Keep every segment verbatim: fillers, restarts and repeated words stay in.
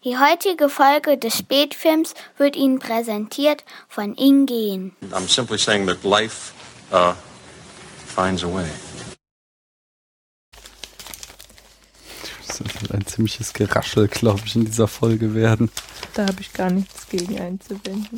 Die heutige Folge des Spätfilms wird Ihnen präsentiert von Ingen. I'm simply saying that life uh, finds a way. Das wird ein ziemliches Geraschel, glaube ich, in dieser Folge werden. Da habe ich gar nichts gegen einzuwenden.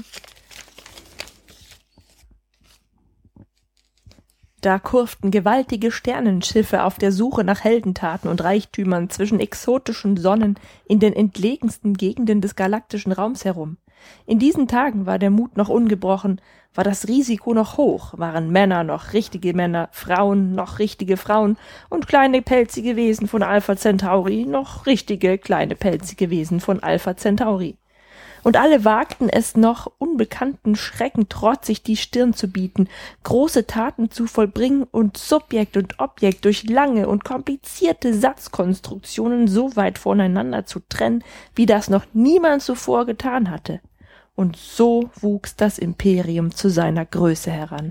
Da kurften gewaltige Sternenschiffe auf der Suche nach Heldentaten und Reichtümern zwischen exotischen Sonnen in den entlegensten Gegenden des galaktischen Raums herum. In diesen Tagen war der Mut noch ungebrochen, war das Risiko noch hoch, waren Männer noch richtige Männer, Frauen noch richtige Frauen und kleine pelzige Wesen von Alpha Centauri noch richtige kleine pelzige Wesen von Alpha Centauri. Und alle wagten es noch, unbekannten Schrecken trotzig die Stirn zu bieten, große Taten zu vollbringen und Subjekt und Objekt durch lange und komplizierte Satzkonstruktionen so weit voneinander zu trennen, wie das noch niemand zuvor getan hatte. Und so wuchs das Imperium zu seiner Größe heran.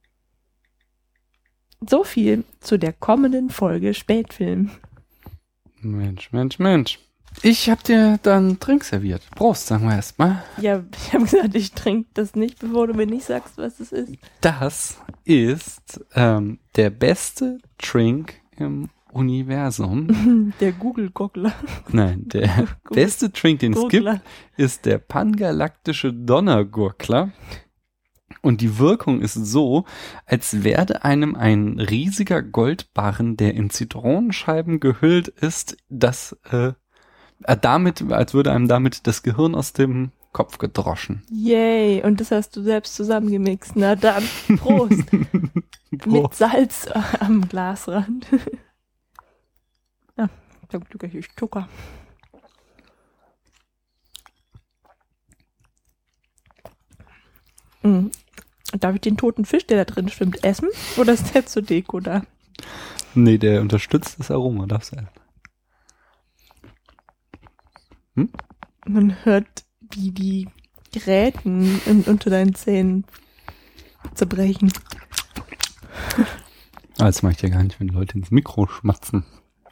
So viel zu der kommenden Folge Spätfilm. Mensch, Mensch, Mensch. Ich hab dir dann Trink serviert. Prost, sagen wir erstmal. Ja, ich habe gesagt, ich trinke das nicht, bevor du mir nicht sagst, was es ist. Das ist ähm, der beste Drink im Universum. Der Google-Goggler. Nein, der beste Drink, den es gibt, ist der pangalaktische Donnergurkler. Und die Wirkung ist so, als werde einem ein riesiger Goldbarren, der in Zitronenscheiben gehüllt ist, das äh, damit, als würde einem damit das Gehirn aus dem Kopf gedroschen. Yay, und das hast du selbst zusammengemixt. Na dann, Prost. Prost. Mit Salz am Glasrand. Ja, zum Glück habe ich Zucker. Mhm. Darf ich den toten Fisch, der da drin schwimmt, essen? Oder ist der zur Deko da? Nee, der unterstützt das Aroma, darfst du essen. Hm? Man hört, wie die Gräten in, unter deinen Zähnen zerbrechen. Ah, das mache ich ja gar nicht, wenn Leute ins Mikro schmatzen.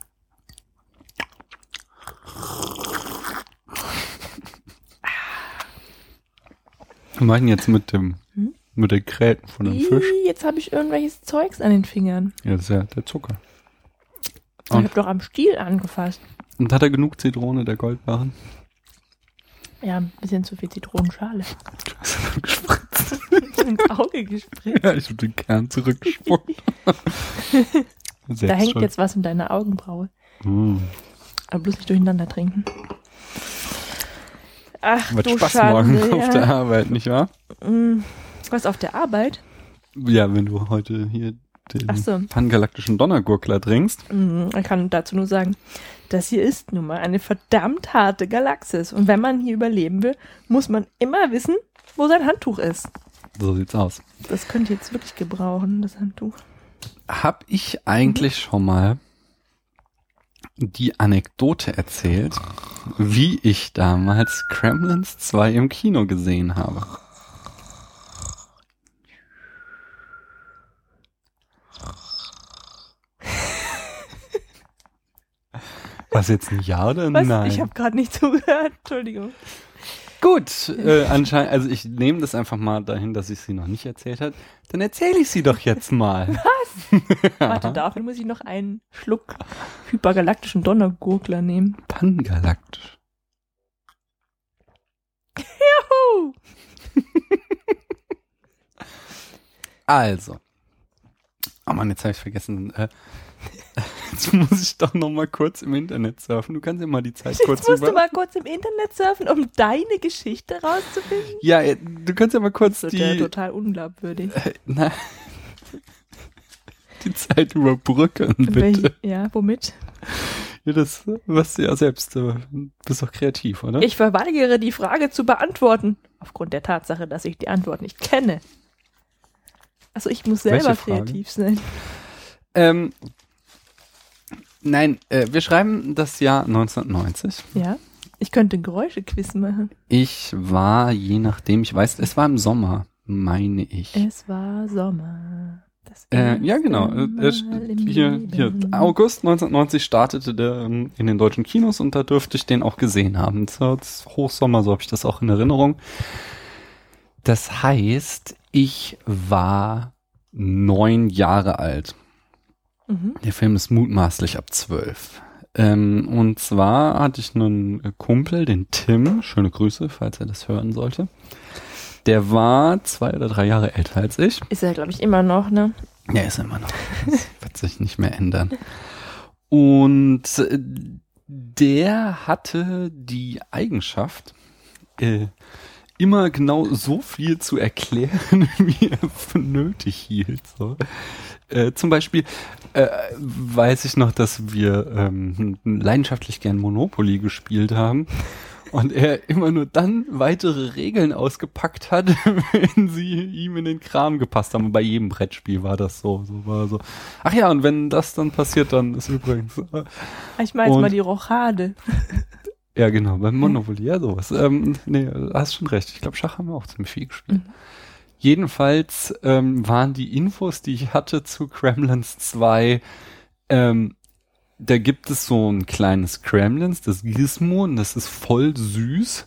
Wir machen jetzt mit dem hm? mit den Gräten von dem Fisch. Jetzt habe ich irgendwelches Zeugs an den Fingern. Ja, das ist ja der Zucker. Ich habe doch am Stiel angefasst. Und hat er genug Zitrone, der Goldbarren? Ja, ein bisschen zu viel Zitronenschale. Du hast ihn gespritzt. Ins Auge gespritzt. Ja, ich habe den Kern zurückgespuckt. Da hängt schon jetzt was in deiner Augenbraue. Mm. Aber bloß nicht durcheinander trinken. Ach, Wird du Spaß Schande, morgen ja. auf der Arbeit, nicht wahr? Was, auf der Arbeit? Ja, wenn du heute hier den Ach so. pangalaktischen Donnergurkler trinkst. Ich kann dazu nur sagen, das hier ist nun mal eine verdammt harte Galaxis. Und wenn man hier überleben will, muss man immer wissen, wo sein Handtuch ist. So sieht's aus. Das könnt ihr jetzt wirklich gebrauchen, das Handtuch. Hab ich eigentlich mhm. schon mal die Anekdote erzählt, wie ich damals Gremlins zwei im Kino gesehen habe? Was, jetzt ein Ja oder Was? Nein? Ich habe gerade nicht zugehört, Entschuldigung. Gut, äh, anscheinend, also ich nehme das einfach mal dahin, dass ich sie noch nicht erzählt habe. Dann erzähle ich sie doch jetzt mal. Was? Warte, dafür muss ich noch einen Schluck hypergalaktischen Donnergurkler nehmen. Pangalaktisch. Juhu! Also. Oh Mann, jetzt habe ich vergessen. Äh, jetzt muss ich doch noch mal kurz im Internet surfen. Du kannst ja mal die Zeit jetzt kurz Jetzt musst über... du mal kurz im Internet surfen, um deine Geschichte rauszufinden? Ja, du kannst ja mal kurz das die... Das ist ja total unglaubwürdig. Äh, na, die Zeit überbrücken, bitte. Welch, ja, womit? Ja, das, was du ja selbst, du bist doch kreativ, oder? Ich verweigere die Frage zu beantworten, aufgrund der Tatsache, dass ich die Antwort nicht kenne. Also ich muss selber kreativ sein. Ähm, nein, äh, wir schreiben das Jahr neunzehnhundertneunzig. Ja, ich könnte ein Geräuschequiz machen. Ich war, je nachdem, ich weiß, es war im Sommer, meine ich. Es war Sommer. Das Äh, ja, genau. Äh, hier, hier, August neunzehnhundertneunzig startete der ähm, in den deutschen Kinos und da dürfte ich den auch gesehen haben. Das war das Hochsommer, so habe ich das auch in Erinnerung. Das heißt, ich war neun Jahre alt. Mhm. Der Film ist mutmaßlich ab zwölf. Ähm, und zwar hatte ich einen Kumpel, den Tim, schöne Grüße, falls er das hören sollte. Der war zwei oder drei Jahre älter als ich. Ist er, glaube ich, immer noch, ne? Ja, ist er immer noch. Das wird sich nicht mehr ändern. Und der hatte die Eigenschaft, äh, immer genau so viel zu erklären, wie er für nötig hielt. So. Äh, zum Beispiel äh, weiß ich noch, dass wir ähm, leidenschaftlich gern Monopoly gespielt haben. Und er immer nur dann weitere Regeln ausgepackt hat, wenn sie ihm in den Kram gepasst haben. Und bei jedem Brettspiel war das so. So war so. Ach ja, und wenn das dann passiert, dann ist übrigens. Äh, ich meine jetzt mal die Rochade. Ja, genau, beim Monopoly, ja, sowas. Ähm, nee, hast schon recht. Ich glaube, Schach haben wir auch ziemlich viel gespielt. Mhm. Jedenfalls ähm, waren die Infos, die ich hatte zu Gremlins zwei, ähm, da gibt es so ein kleines Gremlins, das Gizmo, und das ist voll süß.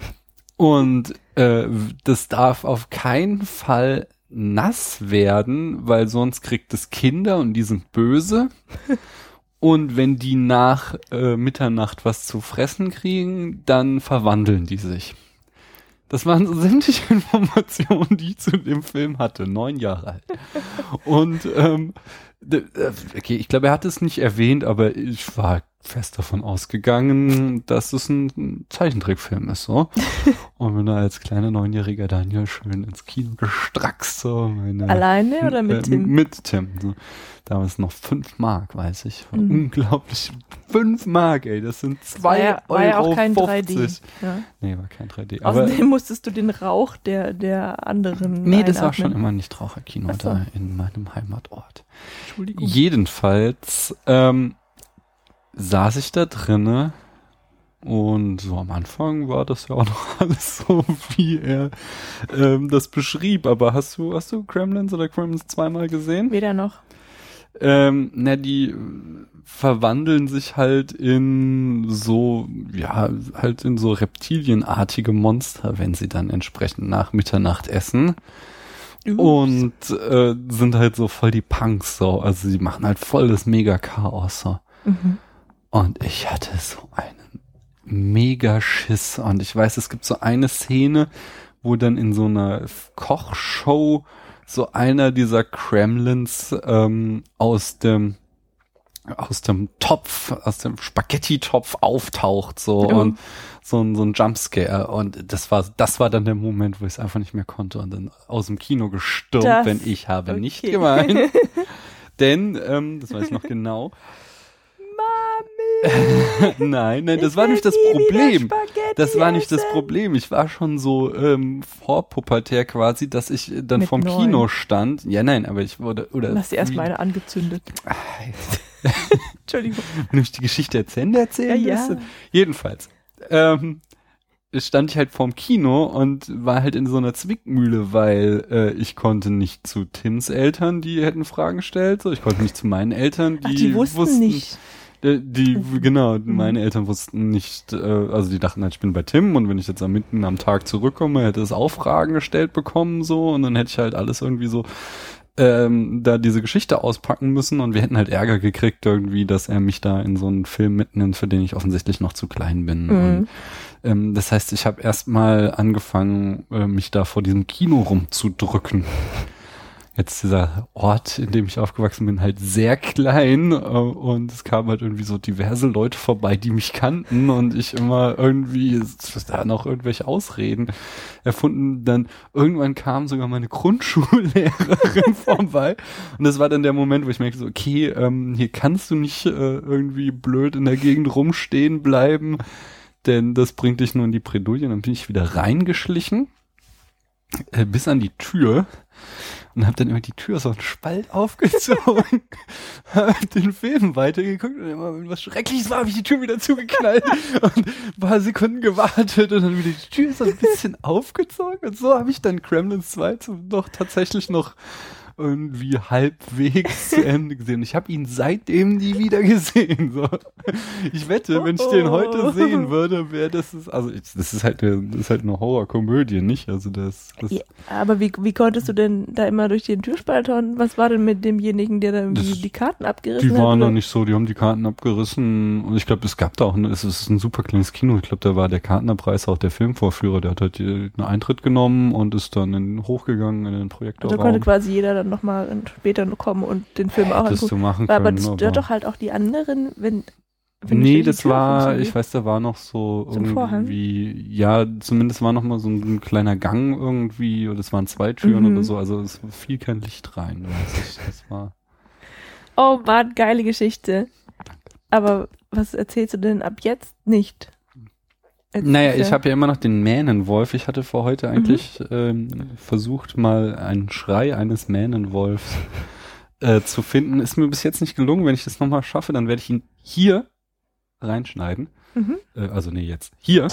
Und äh, das darf auf keinen Fall nass werden, weil sonst kriegt es Kinder und die sind böse. Und wenn die nach äh, Mitternacht was zu fressen kriegen, dann verwandeln die sich. Das waren so sämtliche Informationen, die ich zu dem Film hatte. Neun Jahre alt. Und ähm, okay, ich glaube, er hat es nicht erwähnt, aber ich war fest davon ausgegangen, dass es ein Zeichentrickfilm ist, so. Und bin da als kleiner neunjähriger Daniel schön ins Kino gestrackst, so. Meine, Alleine oder mit äh, Tim? Mit Tim. So. Damals noch fünf Mark, weiß ich. Mhm. Unglaublich. Fünf Mark, ey. Das sind zwei war ja, Euro war ja auch kein fünfzig. drei D. Ja. Nee, war kein drei D. Außerdem musstest du den Rauch der, der anderen Nee, das einatmen. war schon immer nicht Raucherkino so. da in meinem Heimatort. Entschuldigung. Jedenfalls ähm, saß ich da drinne und so am Anfang war das ja auch noch alles so, wie er ähm, das beschrieb. Aber hast du, hast du Gremlins oder Gremlins zweimal gesehen? Weder noch. Ähm, na, die verwandeln sich halt in so, ja, halt in so reptilienartige Monster, wenn sie dann entsprechend nach Mitternacht essen. Ups. Und äh, sind halt so voll die Punks, so. Also sie machen halt voll das Mega-Chaos, so. Mhm. Und ich hatte so einen Mega-Schiss. Und ich weiß, es gibt so eine Szene, wo dann in so einer Kochshow so einer dieser Gremlins ähm, aus dem aus dem Topf, aus dem Spaghetti-Topf auftaucht, so oh. und so ein so ein Jumpscare, und das war das war dann der Moment, wo ich es einfach nicht mehr konnte und dann aus dem Kino gestürmt, das, wenn ich habe okay. nicht gemeint, denn ähm, das weiß ich noch genau. Mami! nein, nein, das war nicht das Problem. Das war nicht das Problem. Ich war schon so ähm, vorpubertär quasi, dass ich dann Mit vorm neun. Kino stand. Ja, nein, aber ich wurde oder. Du hast dir erstmal eine angezündet. Entschuldigung. Wenn ich die Geschichte erzählen erzählen ja, lässt. ja. Jedenfalls. Ähm, stand ich halt vorm Kino und war halt in so einer Zwickmühle, weil äh, ich konnte nicht zu Tims Eltern, die hätten Fragen gestellt, so ich konnte nicht zu meinen Eltern, die, Ach, die wussten, wussten nicht. Die, die genau, meine Eltern wussten nicht, äh, also die dachten halt, ich bin bei Tim und wenn ich jetzt am mitten am Tag zurückkomme, hätte es auch Fragen gestellt bekommen, so, und dann hätte ich halt alles irgendwie so ähm, da diese Geschichte auspacken müssen und wir hätten halt Ärger gekriegt irgendwie, dass er mich da in so einen Film mitnimmt, für den ich offensichtlich noch zu klein bin. Mhm. Und, ähm, das heißt, ich habe erstmal angefangen, äh, mich da vor diesem Kino rumzudrücken. Jetzt dieser Ort, in dem ich aufgewachsen bin, halt sehr klein, äh, und es kamen halt irgendwie so diverse Leute vorbei, die mich kannten und ich immer irgendwie da noch irgendwelche Ausreden erfunden. Dann irgendwann kam sogar meine Grundschullehrerin vorbei und das war dann der Moment, wo ich merkte so, okay, ähm, hier kannst du nicht äh, irgendwie blöd in der Gegend rumstehen bleiben, denn das bringt dich nur in die Bredouille. Und dann bin ich wieder reingeschlichen, äh, bis an die Tür. Und hab dann immer die Tür so einen Spalt aufgezogen, hab den Film weitergeguckt und immer, wenn was Schreckliches war, habe ich die Tür wieder zugeknallt und ein paar Sekunden gewartet und dann wieder die Tür so ein bisschen aufgezogen und so habe ich dann Gremlins zwei noch tatsächlich noch irgendwie halbwegs zu Ende gesehen. Ich habe ihn seitdem nie wieder gesehen. So. Ich wette, wenn ich den heute sehen würde, wäre das, ist, also ich, das ist halt eine, das ist halt eine Horrorkomödie, nicht? Also das. das ja, aber wie, wie konntest du denn da immer durch den Türspalt hauen? Was war denn mit demjenigen, der da irgendwie das, die Karten abgerissen die hat? Die waren oder? noch nicht so, die haben die Karten abgerissen und ich glaube, es gab da auch, eine, es ist ein super kleines Kino. Ich glaube, da war der Kartnerpreis auch der Filmvorführer, der hat halt einen Eintritt genommen und ist dann in, hochgegangen in den Projektorraum. Also konnte quasi jeder dann nochmal später kommen und den Film auch angucken. Du machen aber können, das stört aber doch halt auch die anderen, wenn, wenn nee, das war, ich weiß, da war noch so, so irgendwie, ja, zumindest war noch mal so ein, ein kleiner Gang irgendwie, oder es waren zwei Türen mhm. oder so, also es fiel kein Licht rein. Weiß ich, das war oh Mann, geile Geschichte. Aber was erzählst du denn ab jetzt nicht? Erzähl. Naja, ich habe ja immer noch den Mähnenwolf. Ich hatte vor heute eigentlich mhm. ähm, versucht, mal einen Schrei eines Mähnenwolfs äh, zu finden. Ist mir bis jetzt nicht gelungen. Wenn ich das nochmal schaffe, dann werde ich ihn hier reinschneiden. Mhm. Äh, also nee, jetzt. Hier.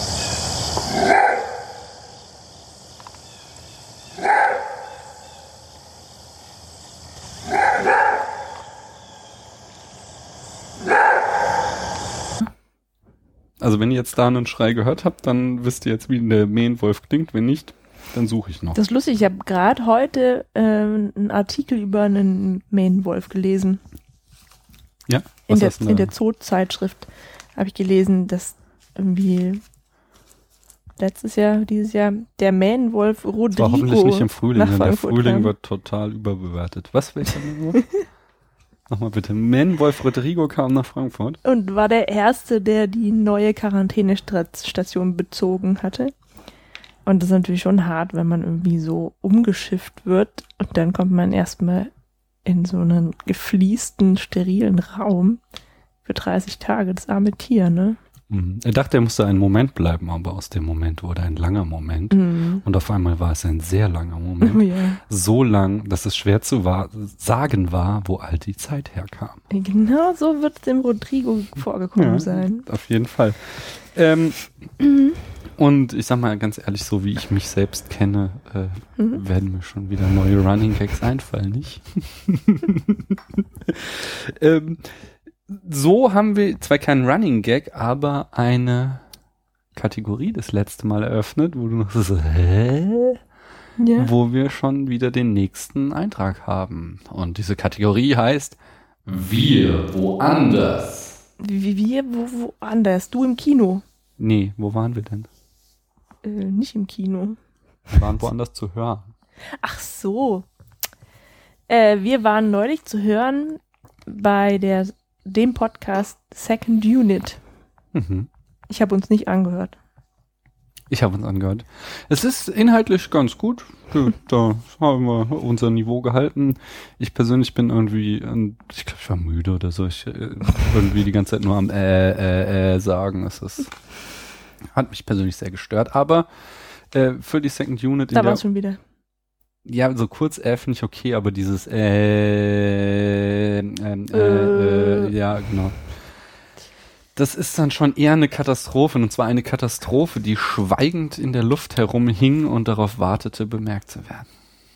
Also wenn ihr jetzt da einen Schrei gehört habt, dann wisst ihr jetzt, wie der Mähnenwolf klingt. Wenn nicht, dann suche ich noch. Das ist lustig, ich habe gerade heute äh, einen Artikel über einen Mähnenwolf gelesen. Ja? Was in der, in der Zoo-Zeitschrift habe ich gelesen, dass irgendwie letztes Jahr, dieses Jahr, der Mähnenwolf Rodrigo. Das war hoffentlich nicht im Frühling, denn der Frühling kam. Wird total überbewertet. Was, welcher Mähnenwolf? Nochmal bitte. Mähnenwolf Rodrigo kam nach Frankfurt. Und war der Erste, der die neue Quarantänestation bezogen hatte. Und das ist natürlich schon hart, wenn man irgendwie so umgeschifft wird und dann kommt man erstmal in so einen gefliesten, sterilen Raum für dreißig Tage, das arme Tier, ne? Mhm. Er dachte, er musste einen Moment bleiben, aber aus dem Moment wurde ein langer Moment. Mhm. Und auf einmal war es ein sehr langer Moment. Oh, ja. So lang, dass es schwer zu war, sagen war, wo all die Zeit herkam. Genau so wird es dem Rodrigo vorgekommen ja, sein. Auf jeden Fall. Ähm, mhm. Und ich sag mal ganz ehrlich, so wie ich mich selbst kenne, äh, mhm. werden mir schon wieder neue Running Gags einfallen, nicht? ähm, So haben wir zwar keinen Running Gag, aber eine Kategorie das letzte Mal eröffnet, wo du noch so, hä? Ja. Wo wir schon wieder den nächsten Eintrag haben. Und diese Kategorie heißt Wir woanders. Wie wir wo, woanders? Du im Kino? Nee, wo waren wir denn? Äh, nicht im Kino. Wir waren woanders zu hören. Ach so. Äh, wir waren neulich zu hören bei der dem Podcast Second Unit. Mhm. Ich habe uns nicht angehört. Ich habe uns angehört. Es ist inhaltlich ganz gut. Da haben wir unser Niveau gehalten. Ich persönlich bin irgendwie, ich glaube, ich war müde oder so. Ich irgendwie die ganze Zeit nur am äh, äh, äh sagen. Es ist, hat mich persönlich sehr gestört. Aber äh, für die Second Unit... Da war es schon wieder. Ja, so kurz äh finde ich okay, aber dieses äh, äh, äh, äh, ja, genau. Das ist dann schon eher eine Katastrophe, und zwar eine Katastrophe, die schweigend in der Luft herumhing und darauf wartete, bemerkt zu werden.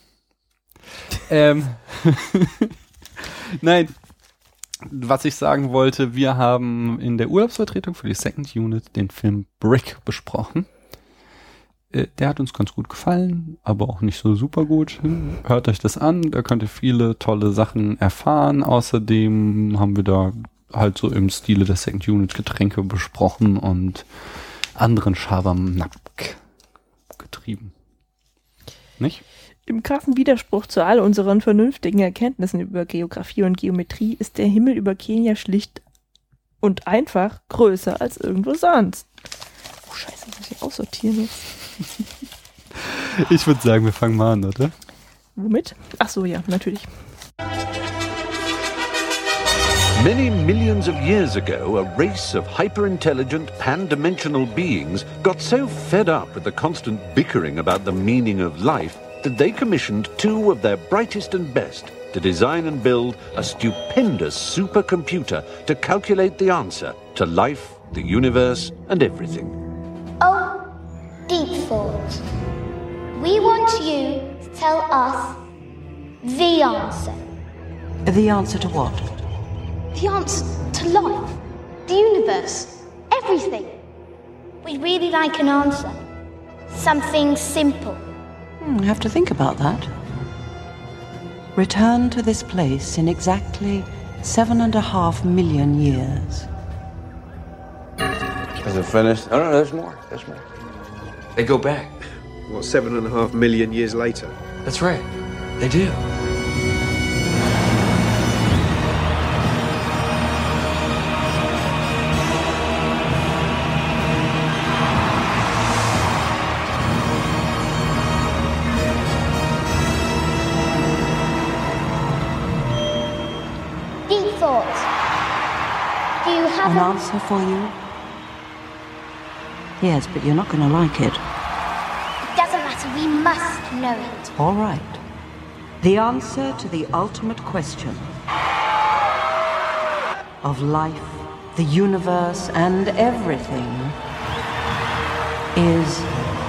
ähm, Nein, was ich sagen wollte, wir haben in der Urlaubsvertretung für die Second Unit den Film Brick besprochen. Der hat uns ganz gut gefallen, aber auch nicht so super gut. Hört euch das an, da könnt ihr viele tolle Sachen erfahren. Außerdem haben wir da halt so im Stile der Second Unit Getränke besprochen und anderen Schabernack getrieben. Nicht? Im krassen Widerspruch zu all unseren vernünftigen Erkenntnissen über Geografie und Geometrie ist der Himmel über Kenia schlicht und einfach größer als irgendwo sonst. Oh Scheiße, muss ich aussortieren jetzt? Ich würde sagen, wir fangen mal an, oder? Womit? Ach so, ja, natürlich. Many millions of years ago, a race of hyper-intelligent, pan-dimensional beings got so fed up with the constant bickering about the meaning of life that they commissioned two of their brightest and best to design and build a stupendous supercomputer to calculate the answer to life, the universe, and everything. Oh, Deep Thought. We want you to tell us The answer. The answer to what? The answer to life. The universe. Everything. We'd really like an answer. Something simple. Hmm, I have to think about that. Return to this place in exactly seven and a half million years. Is it finished? Oh, no, there's more. There's more. They go back. What, seven and a half million years later? That's right. They do. Deep thoughts. Do you have An a... answer for you? Yes, but you're not going to like it. It doesn't matter. We must know it. All right. The answer to the ultimate question of life, the universe, and everything is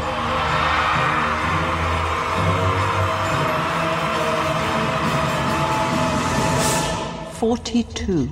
forty-two.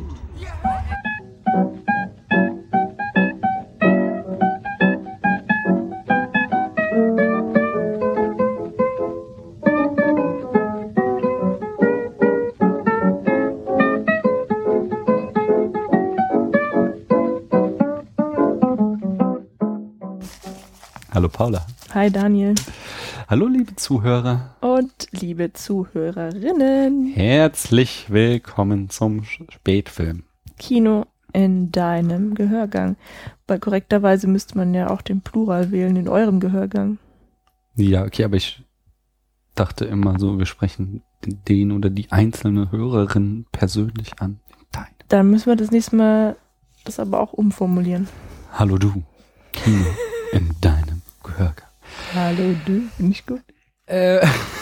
Hallo Paula. Hi Daniel. Hallo liebe Zuhörer. Und liebe Zuhörerinnen. Herzlich willkommen zum Spätfilm. Kino in deinem Gehörgang. Weil korrekterweise müsste man ja auch den Plural wählen in eurem Gehörgang. Ja, okay, aber ich dachte immer so, wir sprechen den oder die einzelne Hörerin persönlich an. Dein. Dann müssen wir das nächste Mal das aber auch umformulieren. Hallo du. Kino in deinem Gehörgang. Hallo du, nicht gut? Äh.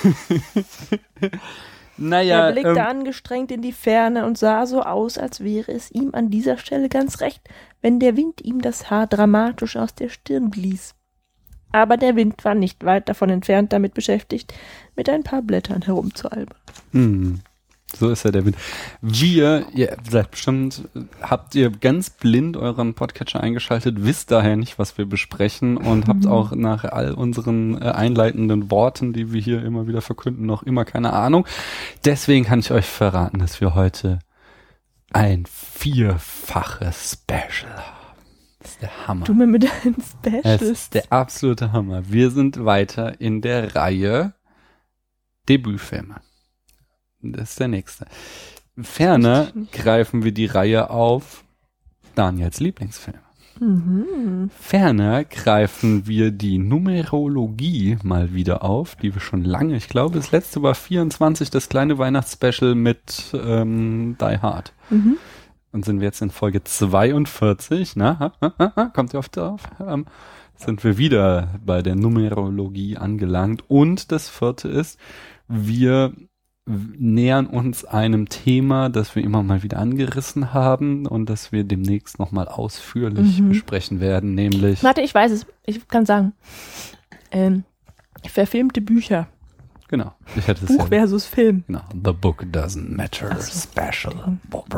Naja. Er blickte ähm, angestrengt in die Ferne und sah so aus, als wäre es ihm an dieser Stelle ganz recht, wenn der Wind ihm das Haar dramatisch aus der Stirn blies. Aber der Wind war nicht weit davon entfernt, damit beschäftigt, mit ein paar Blättern herumzualbern. Hm. So ist ja der Wind. Wir, ihr seid bestimmt, habt ihr ganz blind euren Podcatcher eingeschaltet, wisst daher nicht, was wir besprechen und habt auch nach all unseren äh, einleitenden Worten, die wir hier immer wieder verkünden, noch immer keine Ahnung. Deswegen kann ich euch verraten, dass wir heute ein vierfaches Special haben. Das ist der Hammer. Du mir mit deinen Specials. Das ist der absolute Hammer. Wir sind weiter in der Reihe Debütfilme. Das ist der nächste. Ferner greifen wir die Reihe auf Daniels Lieblingsfilme. Mhm. Ferner greifen wir die Numerologie mal wieder auf, die wir schon lange, ich glaube, das letzte war vierundzwanzig, das kleine Weihnachtsspecial mit ähm, Die Hard. Mhm. Und sind wir jetzt in Folge zweiundvierzig, na, kommt ihr oft drauf? Ähm, sind wir wieder bei der Numerologie angelangt. Und das vierte ist, wir nähern uns einem Thema, das wir immer mal wieder angerissen haben und das wir demnächst nochmal ausführlich mhm. besprechen werden, nämlich... Warte, ich weiß es. Ich kann sagen. Ähm, verfilmte Bücher. Genau. Ich hätte es Buch ja, versus Film. Genau. The Book Doesn't Matter so. Special.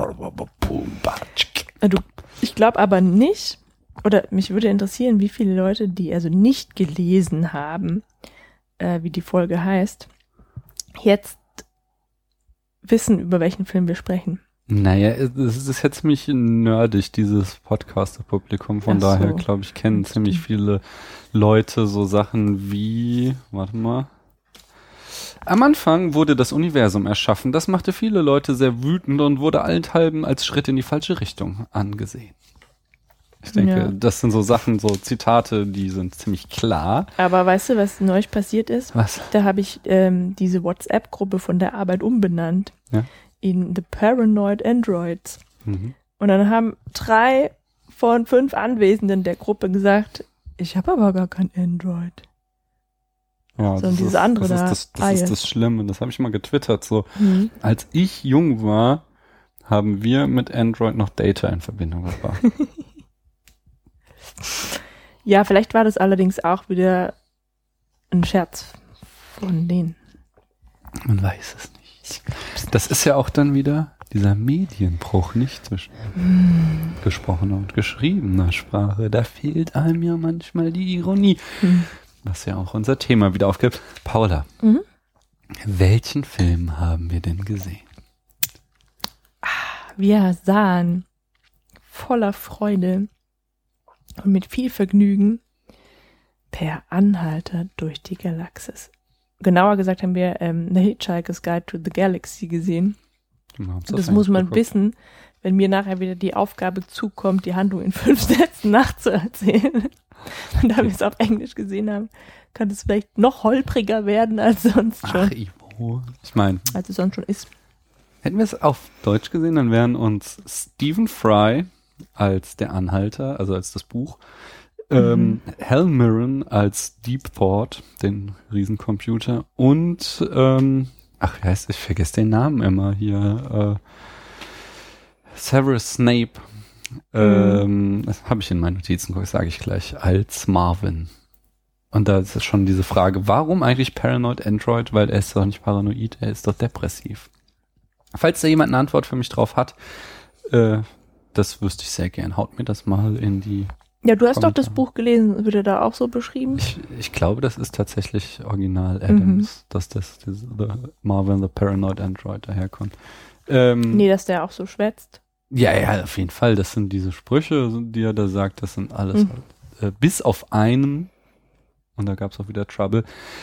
Du, ich glaube aber nicht, oder mich würde interessieren, wie viele Leute, die also nicht gelesen haben, äh, wie die Folge heißt, jetzt wissen, über welchen Film wir sprechen. Naja, es ist jetzt ziemlich nerdig, dieses Podcaster-Publikum. Von Ach so. daher, glaube ich, kennen ziemlich viele Leute so Sachen wie, warte mal. Am Anfang wurde das Universum erschaffen. Das machte viele Leute sehr wütend und wurde allenthalben als Schritt in die falsche Richtung angesehen. Ich denke, Ja. das sind so Sachen, so Zitate, die sind ziemlich klar. Aber weißt du, was neulich passiert ist? Was? Da habe ich ähm, diese WhatsApp-Gruppe von der Arbeit umbenannt Ja. in The Paranoid Androids. Mhm. Und dann haben drei von fünf Anwesenden der Gruppe gesagt, ich habe aber gar kein Android. Ja, So, und dieses andere das da, ist das, das Reihe. ist das Schlimme. Das habe ich mal getwittert. So, Mhm. als ich jung war, haben wir mit Android noch Data in Verbindung gebracht. Ja, vielleicht war das allerdings auch wieder ein Scherz von denen. Man weiß es nicht. Das ist ja auch dann wieder dieser Medienbruch, nicht zwischen hm. gesprochener und geschriebener Sprache. Da fehlt einem ja manchmal die Ironie. Hm. Was ja auch unser Thema wieder aufgibt. Paula, mhm. welchen Film haben wir denn gesehen? Wir sahen voller Freude und mit viel Vergnügen Per Anhalter durch die Galaxis. Genauer gesagt haben wir ähm, The Hitchhiker's Guide to the Galaxy gesehen. Das, das muss man geguckt. wissen, wenn mir nachher wieder die Aufgabe zukommt, die Handlung in fünf Sätzen nachzuerzählen. Und da wir es auf Englisch gesehen haben, kann es vielleicht noch holpriger werden als sonst schon. Ach, Ivo. Ich meine, als es sonst schon ist. Hätten wir es auf Deutsch gesehen, dann wären uns Stephen Fry als der Anhalter, also als das Buch, ähm, mhm. Hal Mirren als Deep Thought, den Riesencomputer, und ähm, ach, wie heißt, ich vergesse den Namen immer hier, äh, Severus Snape, mhm. ähm, das habe ich in meinen Notizen, sage ich gleich, als Marvin. Und da ist schon diese Frage, warum eigentlich Paranoid Android? Weil er ist doch nicht paranoid, er ist doch depressiv. Falls da jemand eine Antwort für mich drauf hat, äh, das wüsste ich sehr gern. Haut mir das mal in die Ja, du hast Kommentare. Doch das Buch gelesen. Wird er da auch so beschrieben? Ich, ich glaube, das ist tatsächlich Original Adams, mhm. dass das diese, the Marvin the Paranoid Android daherkommt. Ähm, nee, dass der auch so schwätzt. Ja, ja, auf jeden Fall. Das sind diese Sprüche, die er da sagt, das sind alles mhm. halt, äh, bis auf einen, und da gab es auch wieder Trouble,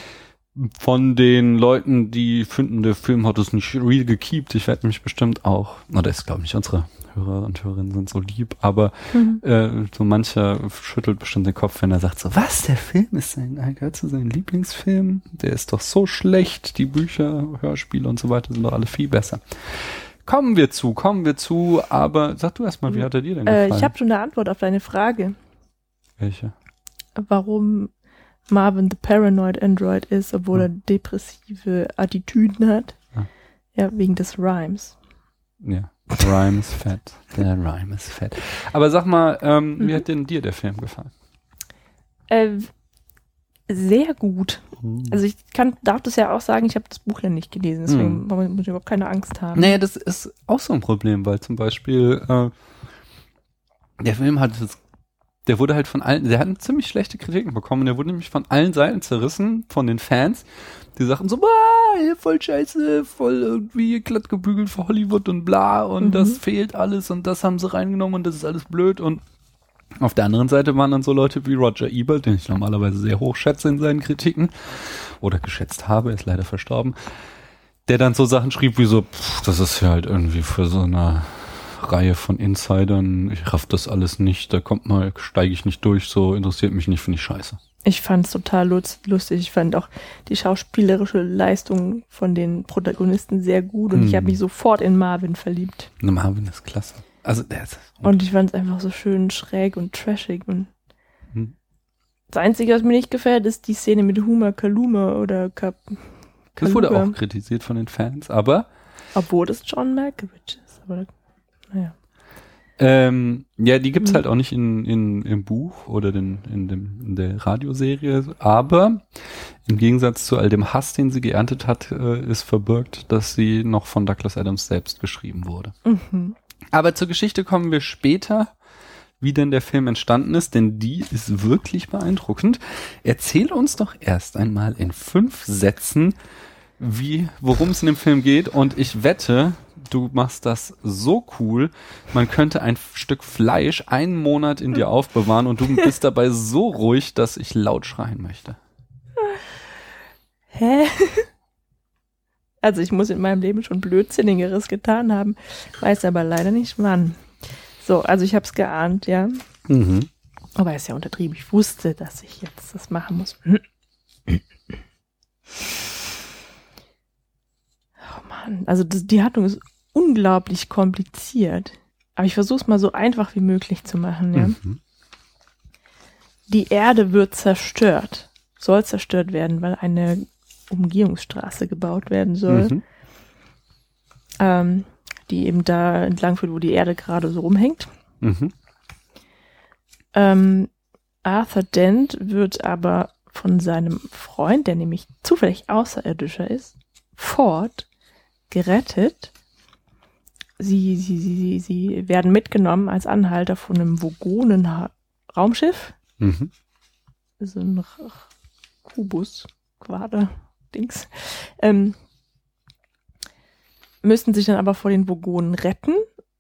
von den Leuten, die finden, der Film hat es nicht real gekeept. Ich werde mich bestimmt auch, oder ist glaube ich, unsere Hörer und Hörerinnen sind so lieb, aber mhm. äh, so mancher schüttelt bestimmt den Kopf, wenn er sagt so, was, der Film ist sein, gehört zu seinem Lieblingsfilm? Der ist doch so schlecht, die Bücher, Hörspiele und so weiter sind doch alle viel besser. Kommen wir zu, kommen wir zu, aber sag du erst mal, wie hat er dir denn gefallen? Äh, ich habe schon eine Antwort auf deine Frage. Welche? Warum Marvin the Paranoid Android ist, obwohl hm. er depressive Attitüden hat. Ja. ja, wegen des Rhymes. Ja, Rhyme ist fett. Der Rhyme ist fett. Aber sag mal, ähm, mhm. wie hat denn dir der Film gefallen? Äh, sehr gut. Mhm. Also ich kann, darf das ja auch sagen, ich habe das Buch ja nicht gelesen, deswegen mhm. muss ich überhaupt keine Angst haben. Naja, das ist auch so ein Problem, weil zum Beispiel äh, der Film hat das Der wurde halt von allen, der hat eine ziemlich schlechte Kritiken bekommen. Der wurde nämlich von allen Seiten zerrissen, von den Fans. Die sagten so, boah, voll scheiße, voll irgendwie glatt gebügelt für Hollywood und bla und mhm. das fehlt alles und das haben sie reingenommen und das ist alles blöd. Und auf der anderen Seite waren dann so Leute wie Roger Ebert, den ich normalerweise sehr hoch schätze in seinen Kritiken oder geschätzt habe, ist leider verstorben, der dann so Sachen schrieb wie so, pff, das ist ja halt irgendwie für so eine Reihe von Insidern, ich raff das alles nicht, da kommt mal, steige ich nicht durch, so interessiert mich nicht, finde ich scheiße. Ich fand es total lustig, ich fand auch die schauspielerische Leistung von den Protagonisten sehr gut und hm. ich habe mich sofort in Marvin verliebt. Marvin ist klasse. Also der ist und ich fand es einfach so schön schräg und trashig und hm. das Einzige, was mir nicht gefällt, ist die Szene mit Huma Kaluma oder Kap Das wurde auch kritisiert von den Fans, aber obwohl das John Malkovich ist, aber naja. Ähm, ja, die gibt's mhm. halt auch nicht in, in, im Buch oder den, in, dem, in der Radioserie, aber im Gegensatz zu all dem Hass, den sie geerntet hat, äh, ist verbirgt, dass sie noch von Douglas Adams selbst geschrieben wurde. Mhm. Aber zur Geschichte kommen wir später, wie denn der Film entstanden ist, denn die ist wirklich beeindruckend. Erzähl uns doch erst einmal in fünf Sätzen, wie, worum es in dem Film geht, und ich wette, du machst das so cool, man könnte ein Stück Fleisch einen Monat in dir aufbewahren und du bist dabei so ruhig, dass ich laut schreien möchte. Hä? Also ich muss in meinem Leben schon Blödsinnigeres getan haben, weiß aber leider nicht wann. So, also ich habe es geahnt, ja. Mhm. Aber es ist ja untertrieben. Ich wusste, dass ich jetzt das machen muss. Oh Mann, also das, die Handlung ist unglaublich kompliziert. Aber ich versuche es mal so einfach wie möglich zu machen, ja. Mhm. Die Erde wird zerstört, soll zerstört werden, weil eine Umgehungsstraße gebaut werden soll, mhm. ähm, die eben da entlang führt, wo die Erde gerade so rumhängt. Mhm. Ähm, Arthur Dent wird aber von seinem Freund, der nämlich zufällig Außerirdischer ist, Ford, gerettet. Sie, sie, sie, sie werden mitgenommen als Anhalter von einem Vogonen-Raumschiff. Mhm. So ein Kubus, Quader, Dings. Ähm, müssten sich dann aber vor den Vogonen retten.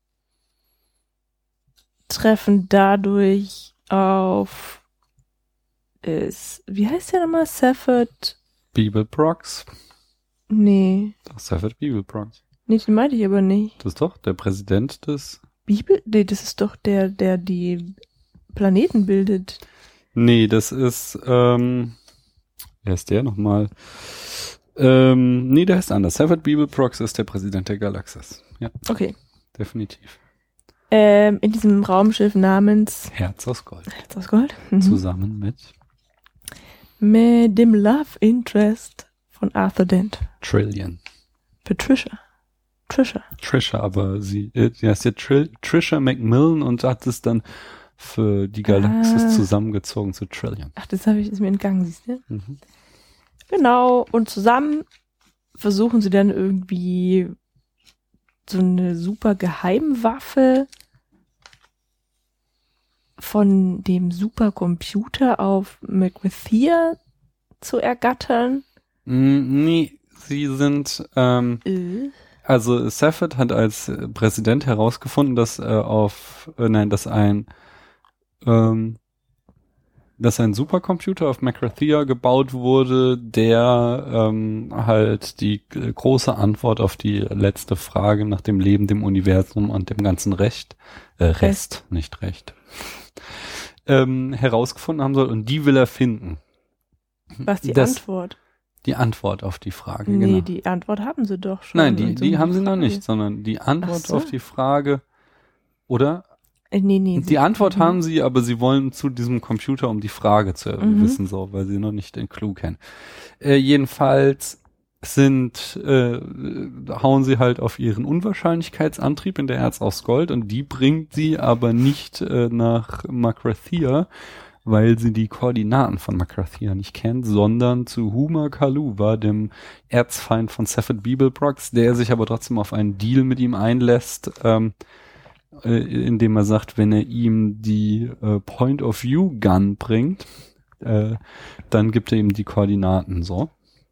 Treffen dadurch auf ist, wie heißt der nochmal? Safford Beeblebrox? Nee. Doch, Safford Beeblebrox. Nee, den meinte ich aber nicht. Das ist doch der Präsident des... Bibel? Nee, das ist doch der, der die Planeten bildet. Nee, das ist, ähm, wer ist der nochmal? Ähm, nee, der heißt anders. Safford Beeblebrox ist der Präsident der Galaxis. Ja. Okay. Definitiv. Ähm, in diesem Raumschiff namens Herz aus Gold. Herz aus Gold. Mhm. Zusammen mit mit dem Love Interest von Arthur Dent. Trillian. Patricia. Trisha. Trisha, aber sie, äh, die heißt ja Tri- Trisha Macmillan und hat es dann für die Galaxis ah. zusammengezogen zu Trillian. Ach, das habe ich, ist mir entgangen, siehst du? Mhm. Genau, und zusammen versuchen sie dann irgendwie so eine super Geheimwaffe von dem Supercomputer auf Macrathia zu ergattern. Mm, nee, sie sind, ähm, Äh. also Safford hat als Präsident herausgefunden, dass äh, auf, äh, nein, dass ein, ähm, dass ein Supercomputer auf Macrathia gebaut wurde, der ähm, halt die äh, große Antwort auf die letzte Frage nach dem Leben, dem Universum und dem ganzen Recht, äh, Rest, Rest. nicht Recht, ähm, herausgefunden haben soll, und die will er finden. Was die das, Antwort? Die Antwort auf die Frage, nee, genau. die Antwort haben sie doch schon. Nein, die, so die haben sie Frage. noch nicht, sondern die Antwort so. auf die Frage, oder? Äh, nee, nee. Die Antwort haben sie, aber sie wollen zu diesem Computer, um die Frage zu Mhm. wissen, so, weil sie noch nicht den Clou kennen. Äh, jedenfalls sind, äh, hauen sie halt auf ihren Unwahrscheinlichkeitsantrieb in der Herz aus Gold, und die bringt sie aber nicht äh, nach Macrathia, weil sie die Koordinaten von Macrathia nicht kennt, sondern zu Huma Kaluwa, dem Erzfeind von Safford Beeblebrox, der sich aber trotzdem auf einen Deal mit ihm einlässt, ähm, äh, indem er sagt, wenn er ihm die äh, Point-of-View-Gun bringt, äh, dann gibt er ihm die Koordinaten, so.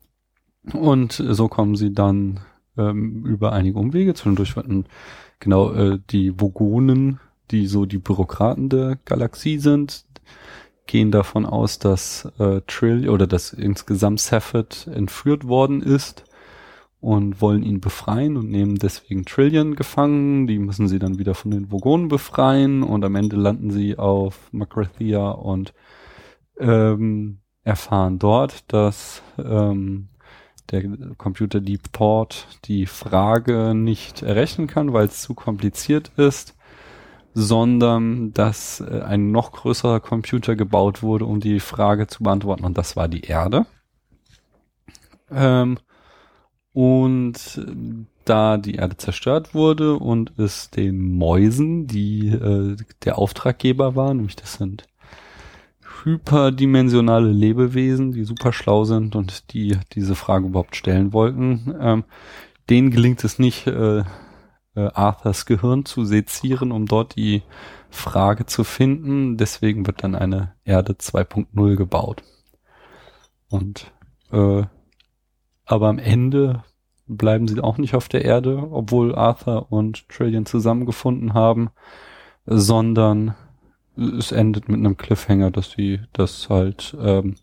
Und äh, so kommen sie dann ähm, über einige Umwege, zwischendurch werden genau äh, die Vogonen, die so die Bürokraten der Galaxie sind, gehen davon aus, dass äh, Trill oder dass insgesamt Safford entführt worden ist und wollen ihn befreien und nehmen deswegen Trillian gefangen. Die müssen sie dann wieder von den Vogonen befreien, und am Ende landen sie auf Macrathia und ähm, erfahren dort, dass ähm, der Computer Deep Thought die Frage nicht errechnen kann, weil es zu kompliziert ist, sondern dass äh, ein noch größerer Computer gebaut wurde, um die Frage zu beantworten, und das war die Erde. Ähm, und da die Erde zerstört wurde und es den Mäusen, die äh, der Auftraggeber waren, nämlich das sind hyperdimensionale Lebewesen, die super schlau sind und die diese Frage überhaupt stellen wollten, ähm, denen gelingt es nicht, äh, Arthurs Gehirn zu sezieren, um dort die Frage zu finden. Deswegen wird dann eine Erde zwei Punkt null gebaut. Und äh, aber am Ende bleiben sie auch nicht auf der Erde, obwohl Arthur und Trillian zusammengefunden haben, sondern es endet mit einem Cliffhanger, dass sie das halt ähm,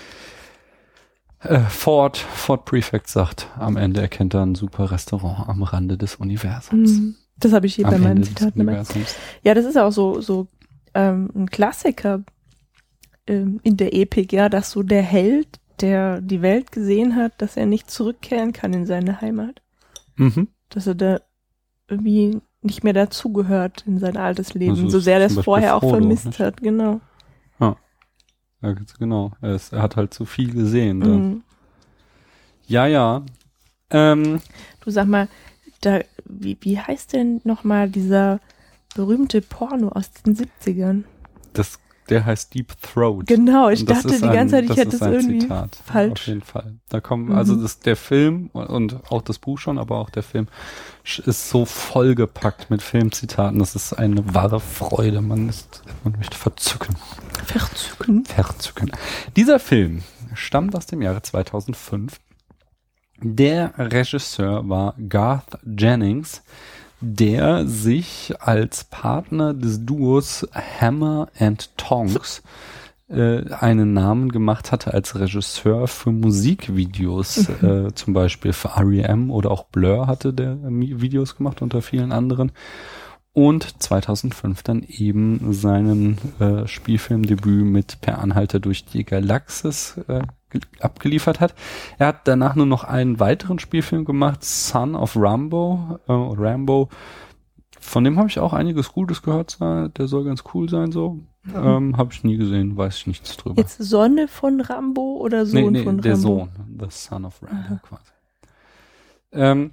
Äh, Ford, Ford Prefect sagt, am Ende erkennt er ein super Restaurant am Rande des Universums. Das habe ich hier am bei meinen Ende Zitaten immer. Ja, das ist ja auch so, so ähm, ein Klassiker ähm, in der Epik, ja, dass so der Held, der die Welt gesehen hat, dass er nicht zurückkehren kann in seine Heimat. Mhm. Dass er da irgendwie nicht mehr dazugehört in sein altes Leben, also so sehr er es vorher auch Frodo, vermisst nicht? hat, genau. Ja. Ja, genau. Er, ist, er hat halt zu viel gesehen. Dann. Mhm. Ja, ja. Ähm, du sag mal, da, wie, wie heißt denn nochmal dieser berühmte Porno aus den siebzigern? Das der heißt Deep Throat. Genau, ich Und das dachte ist die ganze ein- Zeit, ich das hätte ist es ein irgendwie Zitat. falsch. Auf jeden Fall. Da kommen, Mhm. also das, der Film und auch das Buch schon, aber auch der Film sch- ist so vollgepackt mit Filmzitaten. Das ist eine wahre Freude. Man ist, man möchte verzücken. Verzücken. Verzücken. Dieser Film stammt aus dem Jahre zweitausendfünf. Der Regisseur war Garth Jennings, der sich als Partner des Duos Hammer and Tongs äh, einen Namen gemacht hatte als Regisseur für Musikvideos, Mhm. äh, zum Beispiel für R E M oder auch Blur hatte der äh, Videos gemacht unter vielen anderen. Und zweitausendfünf dann eben seinen äh, Spielfilmdebüt mit Per Anhalter durch die Galaxis äh, ge- abgeliefert hat. Er hat danach nur noch einen weiteren Spielfilm gemacht, Son of Rambo, äh, Rambo. Von dem habe ich auch einiges Gutes gehört. Der soll ganz cool sein so. Mhm. Ähm, habe ich nie gesehen, weiß ich nichts drüber. Jetzt Sonne von Rambo oder Sohn nee, nee, von der Rambo? Sohn, The Son of Rambo quasi. Ähm,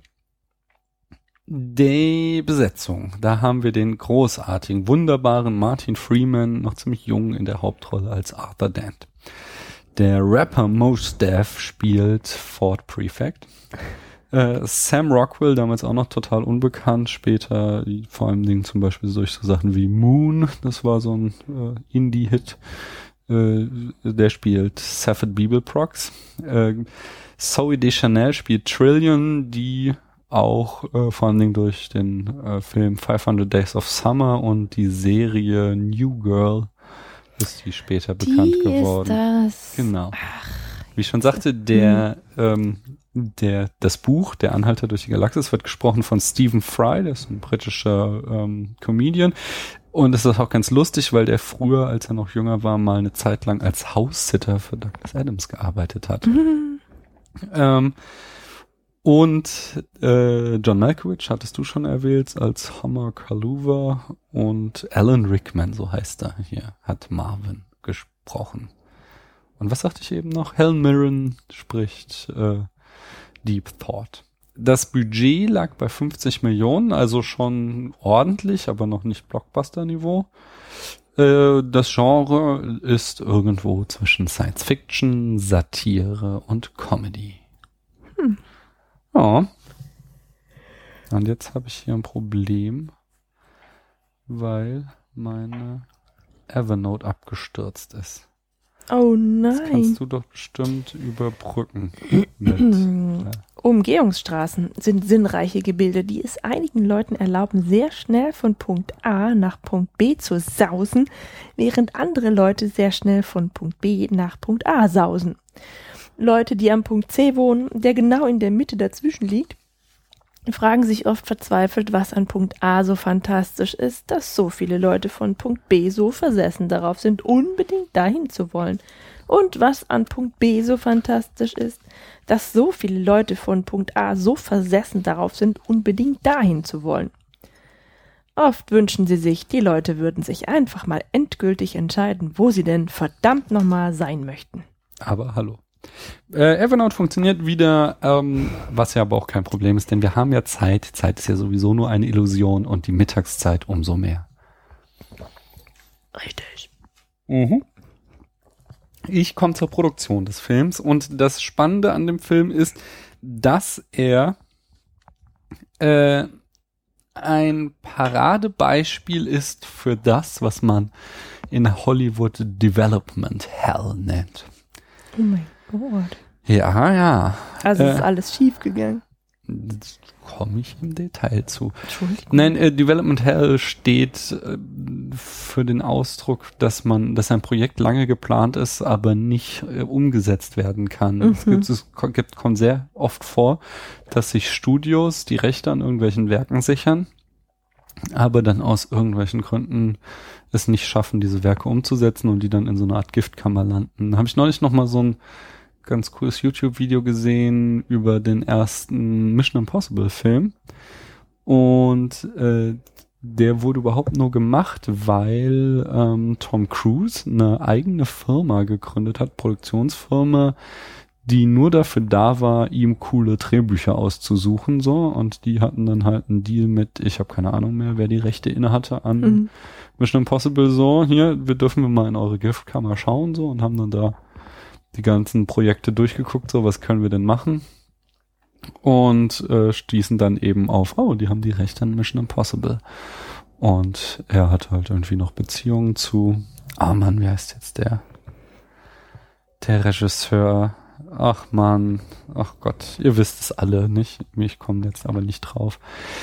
die Besetzung, da haben wir den großartigen, wunderbaren Martin Freeman, noch ziemlich jung in der Hauptrolle als Arthur Dent. Der Rapper Mos Def spielt Fort Prefect. Äh, Sam Rockwell, damals auch noch total unbekannt, später vor allem Dingen zum Beispiel durch so Sachen wie Moon, das war so ein äh, Indie-Hit, äh, der spielt Safford Beeble-Prox. Äh, Zooey Deschanel spielt Trillion, die auch äh, vor allen Dingen durch den äh, Film five-hundred Days of Summer und die Serie New Girl ist die später bekannt Die geworden. ist das. Genau. Wie ich schon sagte, der, ähm, der, das Buch, Der Anhalter durch die Galaxis, wird gesprochen von Stephen Fry, der ist ein britischer ähm, Comedian. Und es ist auch ganz lustig, weil der früher, als er noch jünger war, mal eine Zeit lang als House-Sitter für Douglas Adams gearbeitet hat. Mhm. Ähm, und äh, John Malkovich, hattest du schon erwähnt, als Homer Kaluva, und Alan Rickman, so heißt er hier, hat Marvin gesprochen. Und was sagte ich eben noch? Helen Mirren spricht äh, Deep Thought. Das Budget lag bei fünfzig Millionen, also schon ordentlich, aber noch nicht Blockbuster-Niveau. Äh, das Genre ist irgendwo zwischen Science Fiction, Satire und Comedy. Hm. Ja. Und jetzt habe ich hier ein Problem, weil meine Evernote abgestürzt ist. Oh Das nein. kannst du doch bestimmt überbrücken. Mit, äh, Umgehungsstraßen sind sinnreiche Gebilde, die es einigen Leuten erlauben, sehr schnell von Punkt A nach Punkt B zu sausen, während andere Leute sehr schnell von Punkt B nach Punkt A sausen. Leute, die am Punkt C wohnen, der genau in der Mitte dazwischen liegt, fragen sich oft verzweifelt, was an Punkt A so fantastisch ist, dass so viele Leute von Punkt B so versessen darauf sind, unbedingt dahin zu wollen. Und was an Punkt B so fantastisch ist, dass so viele Leute von Punkt A so versessen darauf sind, unbedingt dahin zu wollen. Oft wünschen sie sich, die Leute würden sich einfach mal endgültig entscheiden, wo sie denn verdammt nochmal sein möchten. aber hallo. Äh, Evernote funktioniert wieder, ähm, was ja aber auch kein Problem ist, denn wir haben ja Zeit. Zeit ist ja sowieso nur eine Illusion und die Mittagszeit umso mehr. Richtig. Mhm. Ich komme zur Produktion des Films und das Spannende an dem Film ist, dass er äh, ein Paradebeispiel ist für das, was man in Hollywood Development Hell nennt. Oh mein Gott. Ja, ja. Also Äh, ist alles schief gegangen. komme ich im Detail zu. Entschuldigung. Nein, äh, Development Hell steht äh, für den Ausdruck, dass man, dass ein Projekt lange geplant ist, aber nicht äh, umgesetzt werden kann. Mhm. Es gibt, es ko- gibt, kommt sehr oft vor, dass sich Studios die Rechte an irgendwelchen Werken sichern, aber dann aus irgendwelchen Gründen es nicht schaffen, diese Werke umzusetzen und die dann in so einer Art Giftkammer landen. Da habe ich neulich noch mal so ein ganz cooles YouTube-Video gesehen über den ersten Mission Impossible Film. Und äh, der wurde überhaupt nur gemacht, weil ähm, Tom Cruise eine eigene Firma gegründet hat, Produktionsfirma, die nur dafür da war, ihm coole Drehbücher auszusuchen, so, und die hatten dann halt einen Deal mit, ich habe keine Ahnung mehr, wer die Rechte inne hatte an mhm. Mission Impossible, so, hier, wir dürfen wir mal in eure Giftkammer schauen, so, und haben dann da die ganzen Projekte durchgeguckt, so, was können wir denn machen? Und äh, stießen dann eben auf, oh, die haben die Rechte an Mission Impossible. Und er hat halt irgendwie noch Beziehungen zu, ah oh Mann, wie heißt jetzt der? Der Regisseur, ach Mann, ach Gott, ihr wisst es alle, nicht? Ich komme jetzt aber nicht drauf.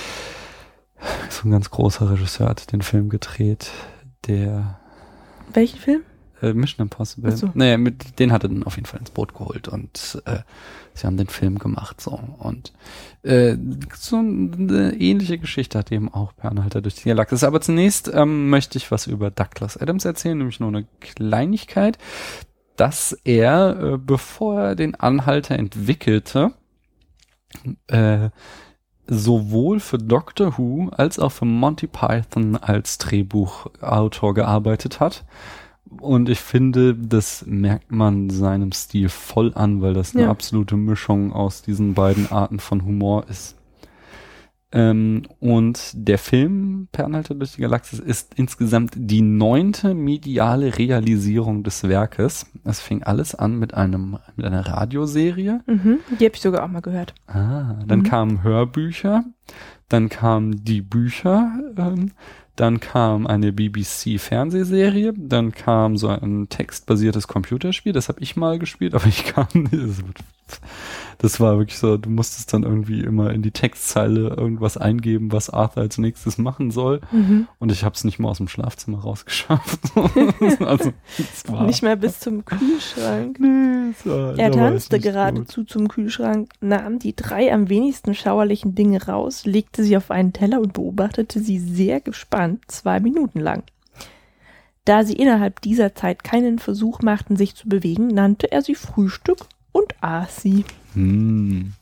So ein ganz großer Regisseur hat den Film gedreht, der... Welchen Film? Äh, Mission Impossible. Ach so. Naja, mit, den hat er dann auf jeden Fall ins Boot geholt und äh, sie haben den Film gemacht, so. Und äh, so eine ähnliche Geschichte hat eben auch Per Anhalter durch die Galaxis. Aber zunächst ähm, möchte ich was über Douglas Adams erzählen, nämlich nur eine Kleinigkeit, dass er, äh, bevor er den Anhalter entwickelte, äh, sowohl für Doctor Who als auch für Monty Python als Drehbuchautor gearbeitet hat. Und ich finde, das merkt man seinem Stil voll an, weil das eine ja. absolute Mischung aus diesen beiden Arten von Humor ist. Ähm, und der Film Per Anhalter durch die Galaxis ist insgesamt die neunte mediale Realisierung des Werkes. Es fing alles an mit einem mit einer Radioserie. Mhm, die habe ich sogar auch mal gehört. Ah, dann mhm. kamen Hörbücher, dann kamen die Bücher, ähm, dann kam eine B B C-Fernsehserie, dann kam so ein textbasiertes Computerspiel, das habe ich mal gespielt, aber ich kam nicht. Das war wirklich so, du musstest dann irgendwie immer in die Textzeile irgendwas eingeben, was Arthur als nächstes machen soll. Mhm. Und ich habe es nicht mal aus dem Schlafzimmer rausgeschafft. Also, war nicht mehr bis zum Kühlschrank. Nee, war, er tanzte geradezu zum Kühlschrank, nahm die drei am wenigsten schauerlichen Dinge raus, legte sie auf einen Teller und beobachtete sie sehr gespannt zwei Minuten lang. Da sie innerhalb dieser Zeit keinen Versuch machten, sich zu bewegen, nannte er sie Frühstück und aß sie. Hm.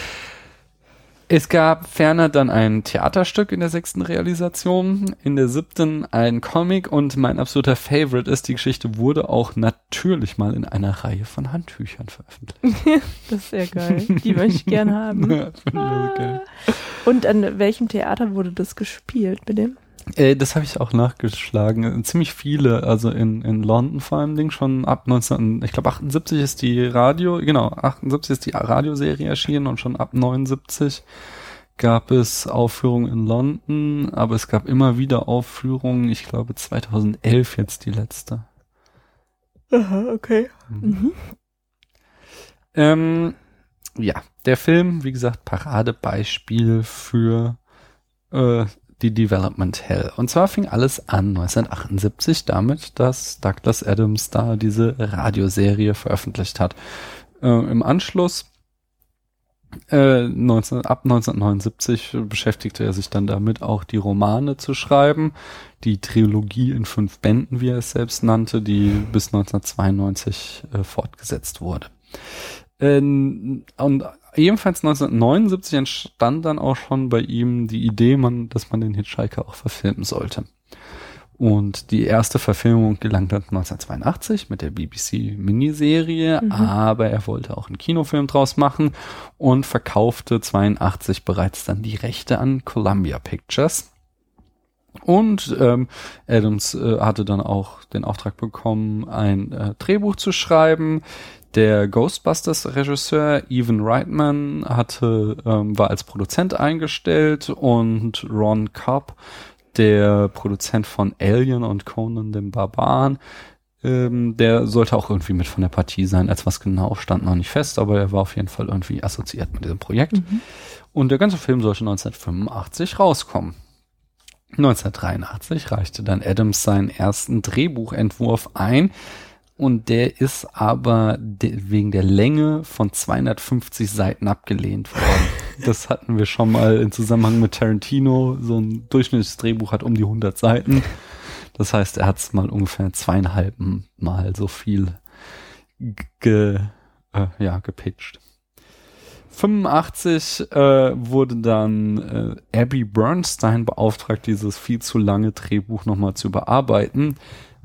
Es gab ferner dann ein Theaterstück in der sechsten Realisation, in der siebten ein Comic und mein absoluter Favorite ist, die Geschichte wurde auch natürlich mal in einer Reihe von Handtüchern veröffentlicht. Das ist sehr geil. Die möchte ich gern haben. Ja, das finde ich ah. geil. Und an welchem Theater wurde das gespielt mit dem? Äh, das habe ich auch nachgeschlagen. Ziemlich viele, also in, in London vor allem Ding, schon ab neunzehn, ich glaube achtundsiebzig ist die Radio, genau, achtundsiebzig ist die Radioserie erschienen und schon ab neunundsiebzig gab es Aufführungen in London, aber es gab immer wieder Aufführungen, ich glaube zweitausendelf jetzt die letzte. Aha, okay. Mhm. Mhm. Ähm, ja, der Film, wie gesagt, Paradebeispiel für äh, die Development Hell. Und zwar fing alles an neunzehnhundertachtundsiebzig damit, dass Douglas Adams da diese Radioserie veröffentlicht hat. Äh, Im Anschluss, äh, neunzehn, ab neunzehnhundertneunundsiebzig beschäftigte er sich dann damit, auch die Romane zu schreiben. Die Trilogie in fünf Bänden, wie er es selbst nannte, die bis neunzehnhundertzweiundneunzig äh, fortgesetzt wurde. Äh, und ebenfalls neunzehnhundertneunundsiebzig entstand dann auch schon bei ihm die Idee, man, dass man den Hitchhiker auch verfilmen sollte. Und die erste Verfilmung gelang dann neunzehnhundertzweiundachtzig mit der B B C-Miniserie, mhm. aber er wollte auch einen Kinofilm draus machen und verkaufte zweiundachtzig bereits dann die Rechte an Columbia Pictures. Und ähm, Adams äh, hatte dann auch den Auftrag bekommen, ein äh, Drehbuch zu schreiben. Der Ghostbusters-Regisseur Ivan Reitman hatte, ähm, war als Produzent eingestellt und Ron Cobb, der Produzent von Alien und Conan dem Barbaren, ähm, der sollte auch irgendwie mit von der Partie sein. Als was genau stand noch nicht fest, aber er war auf jeden Fall irgendwie assoziiert mit diesem Projekt. Mhm. Und der ganze Film sollte neunzehnhundertfünfundachtzig rauskommen. neunzehnhundertdreiundachtzig reichte dann Adams seinen ersten Drehbuchentwurf ein. Und der ist aber de- wegen der Länge von zweihundertfünfzig Seiten abgelehnt worden. Das hatten wir schon mal im Zusammenhang mit Tarantino. So ein durchschnittliches Drehbuch hat um die hundert Seiten. Das heißt, er hat es mal ungefähr zweieinhalb Mal so viel ge, äh, ja, gepitcht. fünfundachtzig äh, wurde dann äh, Abby Bernstein beauftragt, dieses viel zu lange Drehbuch nochmal zu überarbeiten.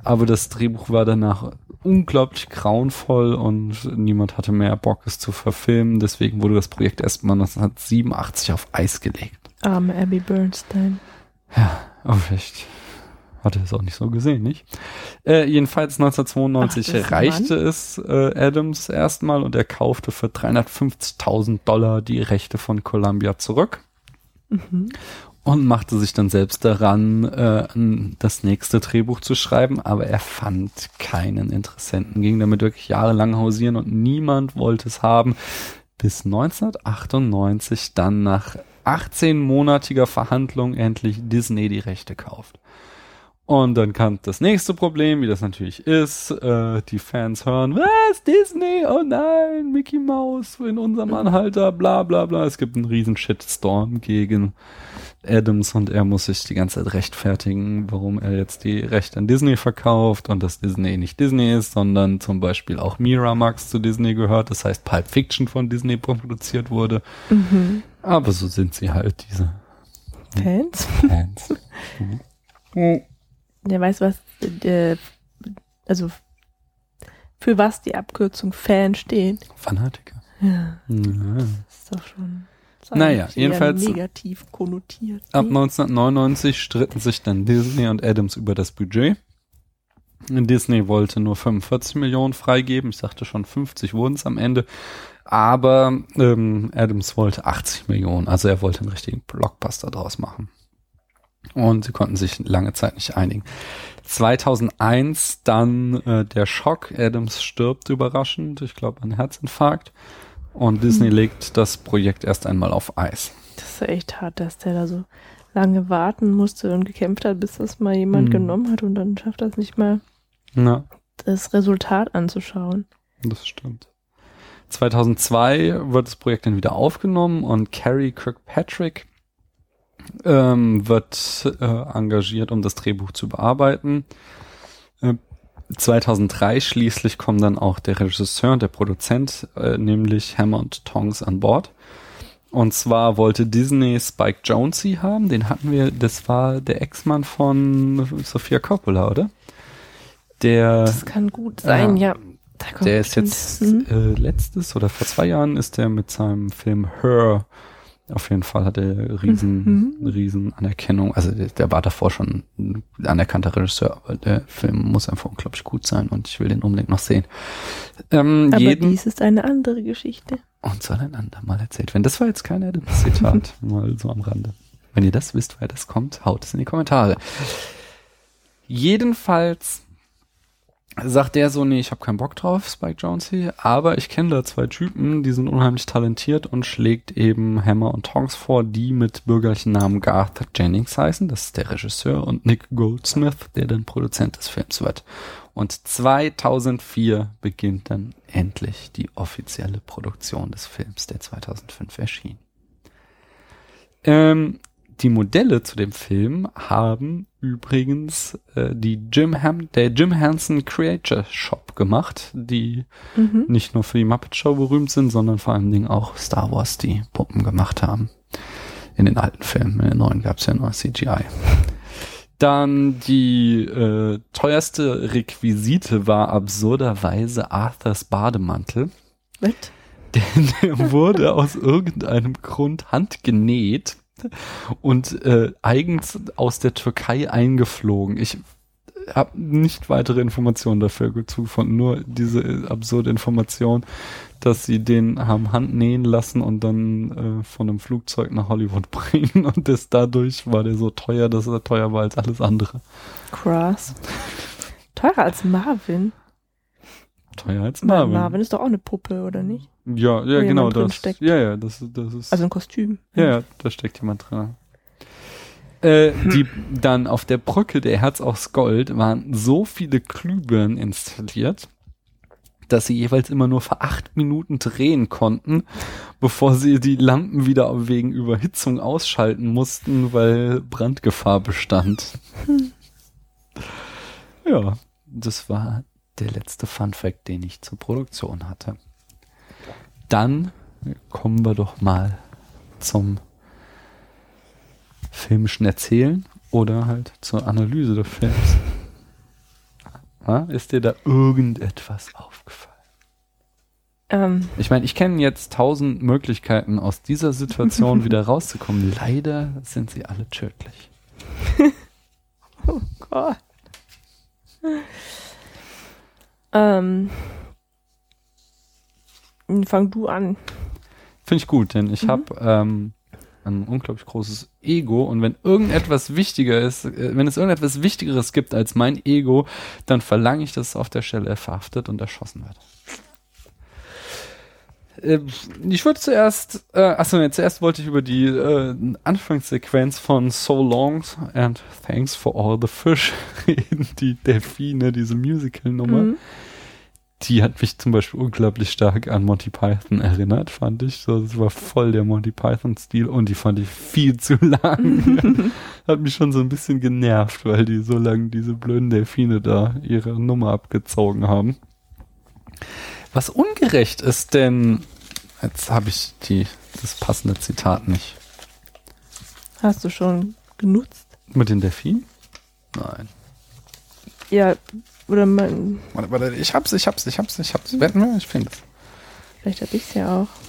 Aber das Drehbuch war danach unglaublich grauenvoll und niemand hatte mehr Bock, es zu verfilmen. Deswegen wurde das Projekt erstmal neunzehnhundertsiebenundachtzig auf Eis gelegt. Arme Abby Bernstein. Ja, aber vielleicht hatte es auch nicht so gesehen, nicht? Äh, jedenfalls neunzehnhundertzweiundneunzig Ach, reichte es äh, Adams erstmal und er kaufte für dreihundertfünfzigtausend Dollar die Rechte von Columbia zurück. Mhm. Und machte sich dann selbst daran, äh, das nächste Drehbuch zu schreiben, aber er fand keinen Interessenten, ging damit wirklich jahrelang hausieren und niemand wollte es haben, bis neunzehnhundertachtundneunzig dann nach achtzehnmonatiger Verhandlung endlich Disney die Rechte kauft. Und dann kam das nächste Problem, wie das natürlich ist, äh, die Fans hören, was, Disney, oh nein, Mickey Mouse in unserem Anhalter, bla bla bla, es gibt einen riesen Shitstorm gegen Adams und er muss sich die ganze Zeit rechtfertigen, warum er jetzt die Rechte an Disney verkauft und dass Disney nicht Disney ist, sondern zum Beispiel auch Miramax zu Disney gehört, das heißt Pulp Fiction von Disney produziert wurde. Mhm. Aber so sind sie halt, diese Fans. Fans. Mhm. Der weiß, was, äh, also für was die Abkürzung Fan steht. Fanatiker. Ja. Ja. Das ist doch schon Naja, jedenfalls negativ konnotiert. Ab neunzehnhundertneunundneunzig stritten sich dann Disney und Adams über das Budget. Disney wollte nur fünfundvierzig Millionen freigeben. Ich sagte schon, fünfzig wurden es am Ende. Aber ähm, Adams wollte achtzig Millionen. Also er wollte einen richtigen Blockbuster draus machen. Und sie konnten sich lange Zeit nicht einigen. zweitausendeins dann äh, der Schock. Adams stirbt überraschend. Ich glaube, an Herzinfarkt. Und Disney legt das Projekt erst einmal auf Eis. Das ist echt hart, dass der da so lange warten musste und gekämpft hat, bis das mal jemand hm. genommen hat und dann schafft das nicht mal, Na. das Resultat anzuschauen. Das stimmt. zweitausendzwei wird das Projekt dann wieder aufgenommen und Carrie Kirkpatrick ähm, wird äh, engagiert, um das Drehbuch zu bearbeiten. Äh, zweitausenddrei schließlich kommen dann auch der Regisseur und der Produzent, äh, nämlich Hammer und Tongs, an Bord. Und zwar wollte Disney Spike Jonze haben, den hatten wir, das war der Ex-Mann von Sofia Coppola, oder? Der, das kann gut sein, äh, ja. Der ist jetzt äh, letztes oder vor zwei Jahren ist der mit seinem Film Her, auf jeden Fall hat er riesen, mhm. riesen Anerkennung. Also der, der war davor schon ein anerkannter Regisseur, aber der Film muss einfach unglaublich gut sein und ich will den unbedingt noch sehen. Ähm, aber jeden, dies ist eine andere Geschichte. Und soll ein andermal erzählt werden. Das war jetzt kein Adams-Zitat, mal so am Rande. Wenn ihr das wisst, wer das kommt, haut es in die Kommentare. Jedenfalls sagt der so, nee, ich habe keinen Bock drauf, Spike Jonze, aber ich kenne da zwei Typen, die sind unheimlich talentiert und schlägt eben Hammer und Tongs vor, die mit bürgerlichen Namen Garth Jennings heißen, das ist der Regisseur, und Nick Goldsmith, der dann Produzent des Films wird. Und zweitausendvier beginnt dann endlich die offizielle Produktion des Films, der zweitausendfünf erschien. Ähm, Die Modelle zu dem Film haben übrigens äh, die Jim Ham der Jim Henson Creature Shop gemacht, die mhm. nicht nur für die Muppet Show berühmt sind, sondern vor allen Dingen auch Star Wars die Puppen gemacht haben. In den alten Filmen, in den neuen gab es ja nur C G I. Dann die äh, teuerste Requisite war absurderweise Arthurs Bademantel. Was? Denn der wurde aus irgendeinem Grund handgenäht und äh, eigens aus der Türkei eingeflogen. Ich habe nicht weitere Informationen dafür gefunden, nur diese absurde Information, dass sie den haben handnähen lassen und dann äh, von einem Flugzeug nach Hollywood bringen und das dadurch war der so teuer, dass er teuer war als alles andere. Krass. Teurer als Marvin? Teuer als Marvin. Marvin ist doch auch eine Puppe, oder nicht? Ja, ja, genau, das. Ja, ja, das, das ist. Also ein Kostüm. Ja, ja, da steckt jemand drin. Äh, die dann auf der Brücke der Herz aus Gold waren so viele Glühbirnen installiert, dass sie jeweils immer nur für acht Minuten drehen konnten, bevor sie die Lampen wieder wegen Überhitzung ausschalten mussten, weil Brandgefahr bestand. Hm. Ja, das war der letzte Funfact, den ich zur Produktion hatte. Dann kommen wir doch mal zum filmischen Erzählen oder halt zur Analyse des Films. Ha? Ist dir da irgendetwas aufgefallen? Ähm. Ich meine, ich kenne jetzt tausend Möglichkeiten, aus dieser Situation wieder rauszukommen. Leider sind sie alle tödlich. Oh Gott. Ähm. Fang du an. Finde ich gut, denn ich mhm. habe ähm, ein unglaublich großes Ego und wenn irgendetwas wichtiger ist, äh, wenn es irgendetwas Wichtigeres gibt als mein Ego, dann verlange ich, dass es auf der Stelle verhaftet und erschossen wird. Äh, ich würde zuerst, äh, achso, nee, zuerst wollte ich über die äh, Anfangssequenz von So Long and Thanks for All the Fish reden, die Delfine, diese Musical-Nummer. Mhm. Die hat mich zum Beispiel unglaublich stark an Monty Python erinnert, fand ich. So, das war voll der Monty Python-Stil und die fand ich viel zu lang. Hat mich schon so ein bisschen genervt, weil die so lange diese blöden Delfine da ihre Nummer abgezogen haben. Was ungerecht ist, denn jetzt habe ich die das passende Zitat nicht. Hast du schon genutzt? Mit den Delfinen? Nein. Ja, oder man... Warte, warte, ich hab's, ich hab's, ich hab's, ich hab's. Wetten wir? Ich finde es. Vielleicht hab ich's ja auch.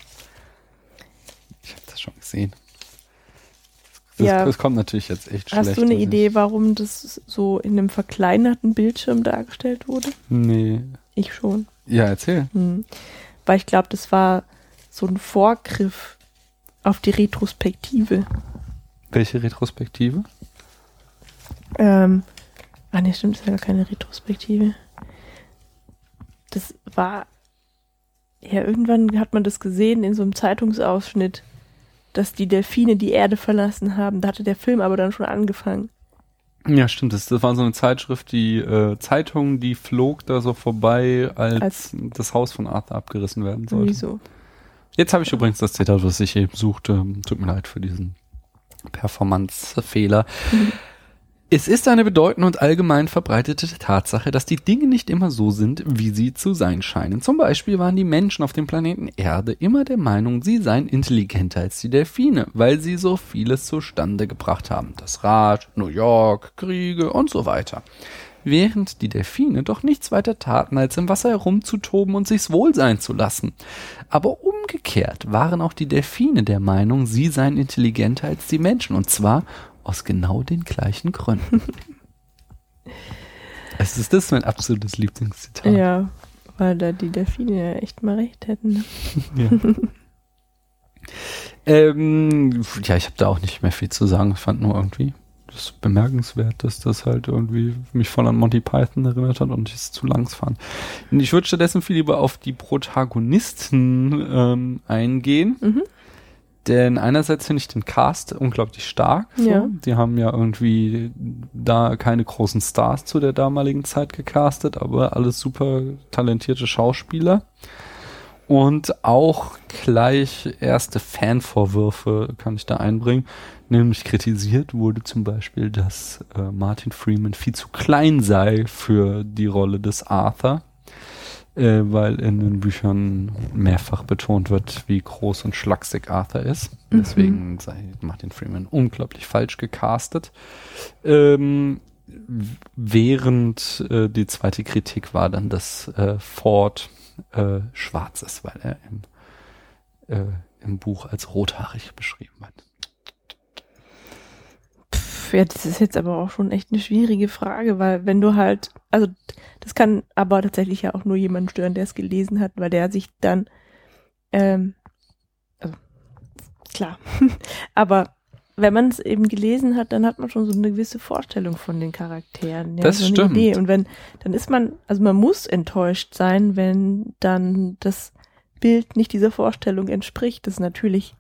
Ich hab das schon gesehen. Das, ja. das kommt natürlich jetzt echt schlecht. Hast du eine Idee, ich... warum das so in einem verkleinerten Bildschirm dargestellt wurde? Nee. Ich schon. Ja, erzähl. Hm. Weil ich glaube, das war so ein Vorgriff auf die Retrospektive. Welche Retrospektive? Ähm... Ah ne, stimmt, das ist ja gar keine Retrospektive. Das war, ja, irgendwann hat man das gesehen in so einem Zeitungsausschnitt, dass die Delfine die Erde verlassen haben. Da hatte der Film aber dann schon angefangen. Ja, stimmt. Das, das war so eine Zeitschrift, die äh, Zeitung, die flog da so vorbei, als, als das Haus von Arthur abgerissen werden sollte. Wieso? Jetzt habe ich übrigens das Zitat, was ich eben suchte. Tut mir leid für diesen Performance-Fehler. Mhm. Es ist eine bedeutende und allgemein verbreitete Tatsache, dass die Dinge nicht immer so sind, wie sie zu sein scheinen. Zum Beispiel waren die Menschen auf dem Planeten Erde immer der Meinung, sie seien intelligenter als die Delfine, weil sie so vieles zustande gebracht haben. Das Rad, New York, Kriege und so weiter. Während die Delfine doch nichts weiter taten, als im Wasser herumzutoben und sich's wohl sein zu lassen. Aber umgekehrt waren auch die Delfine der Meinung, sie seien intelligenter als die Menschen, und zwar aus genau den gleichen Gründen. Also ist das mein absolutes Lieblingszitat. Ja, weil da die Delfine ja echt mal recht hätten. Ja. ähm, ja, ich habe da auch nicht mehr viel zu sagen. Ich fand nur irgendwie das bemerkenswert, dass das halt irgendwie mich voll an Monty Python erinnert hat und ich es zu langs fand. Und ich würde stattdessen viel lieber auf die Protagonisten ähm, eingehen. Mhm. Denn einerseits finde ich den Cast unglaublich stark. So. Ja. Die haben ja irgendwie da keine großen Stars zu der damaligen Zeit gecastet, aber alles super talentierte Schauspieler. Und auch gleich erste Fanvorwürfe kann ich da einbringen. Nämlich kritisiert wurde zum Beispiel, dass äh, Martin Freeman viel zu klein sei für die Rolle des Arthur. Äh, weil in den Büchern mehrfach betont wird, wie groß und schlaksig Arthur ist. Mhm. Deswegen sei Martin Freeman unglaublich falsch gecastet. Ähm, während äh, die zweite Kritik war dann, dass äh, Ford äh, schwarz ist, weil er im, äh, im Buch als rothaarig beschrieben wird. Ja, das ist jetzt aber auch schon echt eine schwierige Frage, weil wenn du halt, also das kann aber tatsächlich ja auch nur jemanden stören, der es gelesen hat, weil der sich dann, ähm, also klar, aber wenn man es eben gelesen hat, dann hat man schon so eine gewisse Vorstellung von den Charakteren. Ja, das so eine stimmt. Idee. Und wenn, dann ist man, also man muss enttäuscht sein, wenn dann das Bild nicht dieser Vorstellung entspricht. Das ist natürlich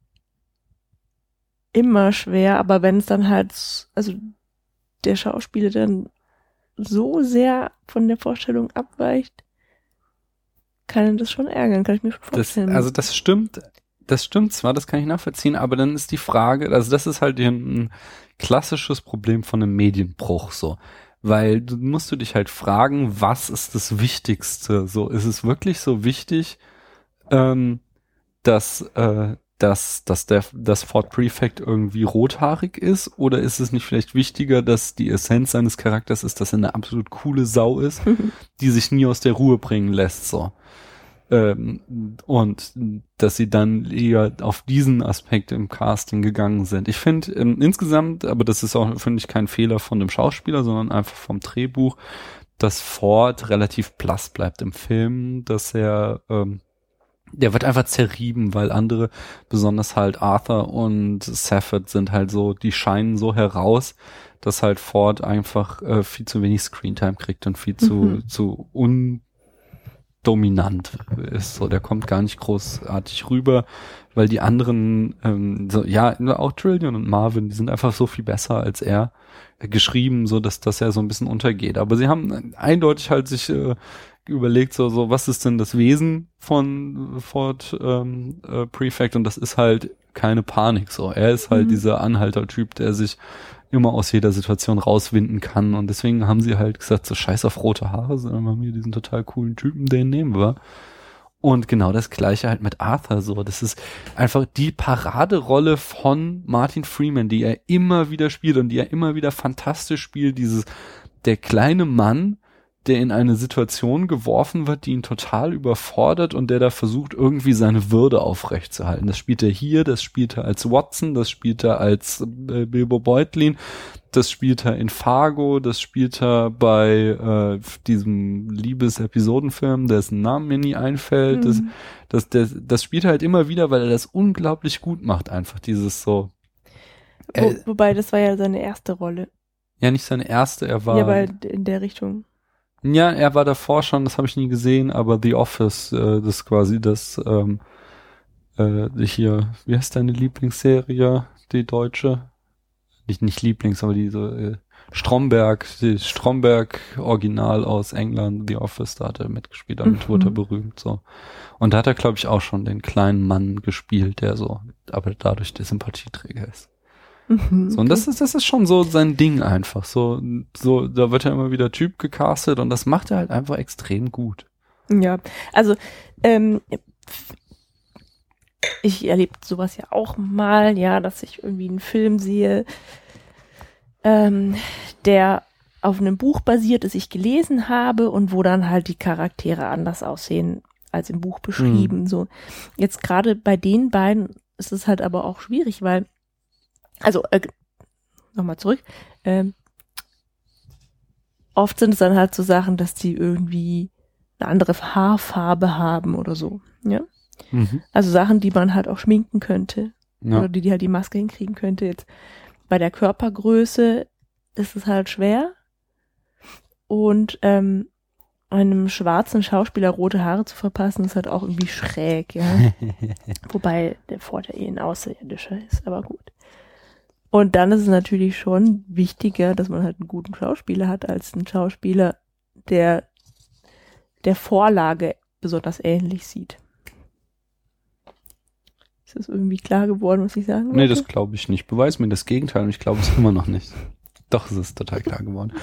immer schwer, aber wenn es dann halt, also der Schauspieler dann so sehr von der Vorstellung abweicht, kann ihn das schon ärgern, kann ich mir schon vorstellen. Das, also das stimmt, das stimmt zwar, das kann ich nachvollziehen, aber dann ist die Frage, also das ist halt ein klassisches Problem von einem Medienbruch so, weil du musst du dich halt fragen, was ist das Wichtigste? So, ist es wirklich so wichtig, ähm, dass äh, dass, dass der, das Ford Prefect irgendwie rothaarig ist? Oder ist es nicht vielleicht wichtiger, dass die Essenz seines Charakters ist, dass er eine absolut coole Sau ist, die sich nie aus der Ruhe bringen lässt, so? Ähm, und dass sie dann eher auf diesen Aspekt im Casting gegangen sind. Ich finde ähm, insgesamt, aber das ist auch, finde ich, kein Fehler von dem Schauspieler, sondern einfach vom Drehbuch, dass Ford relativ blass bleibt im Film, dass er, ähm, der wird einfach zerrieben, weil andere, besonders halt Arthur und Safford sind halt so, die scheinen so heraus, dass halt Ford einfach äh, viel zu wenig Screentime kriegt und viel zu, Mhm. zu un dominant ist, so, der kommt gar nicht großartig rüber, weil die anderen, ähm, so, ja, auch Trillian und Marvin, die sind einfach so viel besser als er äh, geschrieben, so dass, dass er so ein bisschen untergeht. Aber sie haben eindeutig halt sich äh, überlegt, so, so, was ist denn das Wesen von Ford ähm, äh, Prefect? Und das ist halt keine Panik, so. Er ist halt Mhm. dieser Anhalter-Typ, der sich immer aus jeder Situation rauswinden kann. Und deswegen haben sie halt gesagt, so scheiß auf rote Haare, sondern wir haben hier diesen total coolen Typen, den nehmen wir. Und genau das Gleiche halt mit Arthur so. Das ist einfach die Paraderolle von Martin Freeman, die er immer wieder spielt und die er immer wieder fantastisch spielt. Dieses, der kleine Mann, der in eine Situation geworfen wird, die ihn total überfordert und der da versucht, irgendwie seine Würde aufrechtzuerhalten. Das spielt er hier, das spielt er als Watson, das spielt er als äh, Bilbo Beutlin, das spielt er in Fargo, das spielt er bei äh, diesem Liebes-Episodenfilm, dessen Namen mir nie einfällt. Mhm. Das, das, das, das spielt er halt immer wieder, weil er das unglaublich gut macht, einfach dieses so. Wo, Äh, wobei, das war ja seine erste Rolle. ja, nicht seine erste, er war... Ja, aber in der Richtung. Ja, er war davor schon, das habe ich nie gesehen, aber The Office, äh, das ist quasi das, ähm, äh, hier, wie heißt deine Lieblingsserie, die deutsche? Nicht, nicht Lieblings, aber diese äh, Stromberg, die Stromberg-Original aus England, The Office, da hat er mitgespielt, damit Mhm. wurde er berühmt, so. Und da hat er, glaube ich, auch schon den kleinen Mann gespielt, der so, aber dadurch der Sympathieträger ist. Mhm, So, und das ist, das ist schon so sein Ding einfach. So, so, da wird er immer wieder Typ gecastet und das macht er halt einfach extrem gut. Ja, also ähm, ich erlebe sowas ja auch mal, ja, dass ich irgendwie einen Film sehe, ähm, der auf einem Buch basiert, das ich gelesen habe und wo dann halt die Charaktere anders aussehen als im Buch beschrieben. Mhm. So, jetzt gerade bei den beiden ist es halt aber auch schwierig, weil Also, äh, nochmal zurück. Ähm, oft sind es dann halt so Sachen, dass die irgendwie eine andere Haarfarbe haben oder so. Ja. Mhm. Also Sachen, die man halt auch schminken könnte. Ja. Oder die, die halt die Maske hinkriegen könnte. Jetzt bei der Körpergröße ist es halt schwer. Und ähm, einem schwarzen Schauspieler rote Haare zu verpassen, ist halt auch irgendwie schräg, ja. Wobei der Vorteil eh ein Außerirdischer ist, aber gut. Und dann ist es natürlich schon wichtiger, dass man halt einen guten Schauspieler hat, als einen Schauspieler, der der Vorlage besonders ähnlich sieht. Ist das irgendwie klar geworden, was ich sagen wollte? Nee, das glaube ich nicht. Beweis mir das Gegenteil und ich glaube es immer noch nicht. Doch, es ist total klar geworden.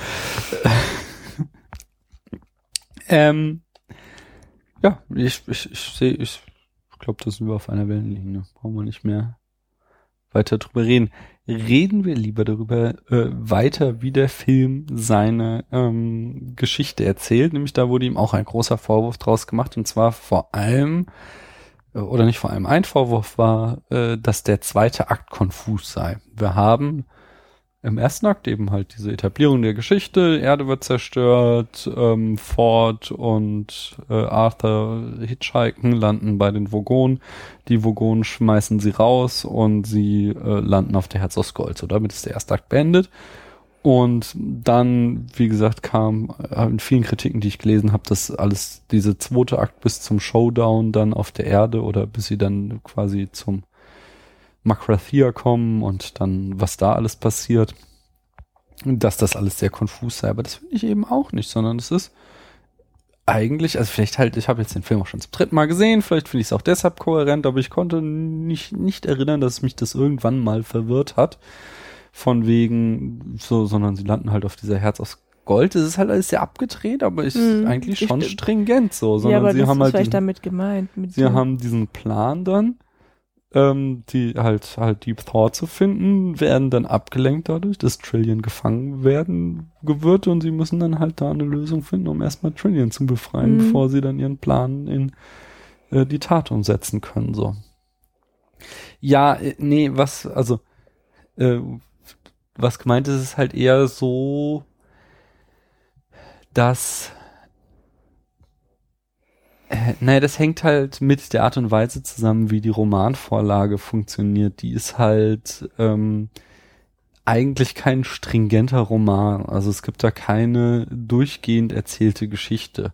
ähm, ja, ich, ich, ich sehe, ich glaube, da sind wir auf einer Wellenlinie. Brauchen wir nicht mehr weiter drüber reden. Reden wir lieber darüber äh, weiter, wie der Film seine ähm, Geschichte erzählt. Nämlich da wurde ihm auch ein großer Vorwurf draus gemacht. Und zwar vor allem, äh, oder nicht vor allem, ein Vorwurf war, äh, dass der zweite Akt konfus sei. Wir haben im ersten Akt eben halt diese Etablierung der Geschichte, Erde wird zerstört, ähm, Ford und äh, Arthur hitchhiken, landen bei den Vogonen, die Vogonen schmeißen sie raus und sie äh, landen auf der Herz aus Gold. So, damit ist der erste Akt beendet. Und dann, wie gesagt, kam äh, in vielen Kritiken, die ich gelesen habe, dass alles, diese zweite Akt bis zum Showdown dann auf der Erde oder bis sie dann quasi zum Makrathia kommen und dann, was da alles passiert, dass das alles sehr konfus sei, aber das finde ich eben auch nicht, sondern es ist eigentlich, also vielleicht halt, ich habe jetzt den Film auch schon zum dritten Mal gesehen, vielleicht finde ich es auch deshalb kohärent, aber ich konnte nicht, nicht erinnern, dass mich das irgendwann mal verwirrt hat, von wegen so, sondern sie landen halt auf dieser Herz aus Gold, es ist halt alles sehr abgedreht, aber ist Mhm, eigentlich schon stimmt. stringent so, sondern ja, aber sie das haben ist halt vielleicht diesen, damit gemeint. Mit sie so- haben diesen Plan dann, ähm, die halt halt Deep Thought zu finden, werden dann abgelenkt dadurch, dass Trillian gefangen werden wird und sie müssen dann halt da eine Lösung finden, um erstmal Trillian zu befreien, mhm. bevor sie dann ihren Plan in äh, die Tat umsetzen können, so. Ja, äh, nee, was, also, äh, was gemeint ist, ist halt eher so, dass Äh, naja, das hängt halt mit der Art und Weise zusammen, wie die Romanvorlage funktioniert. Die ist halt ähm, eigentlich kein stringenter Roman. Also es gibt da keine durchgehend erzählte Geschichte,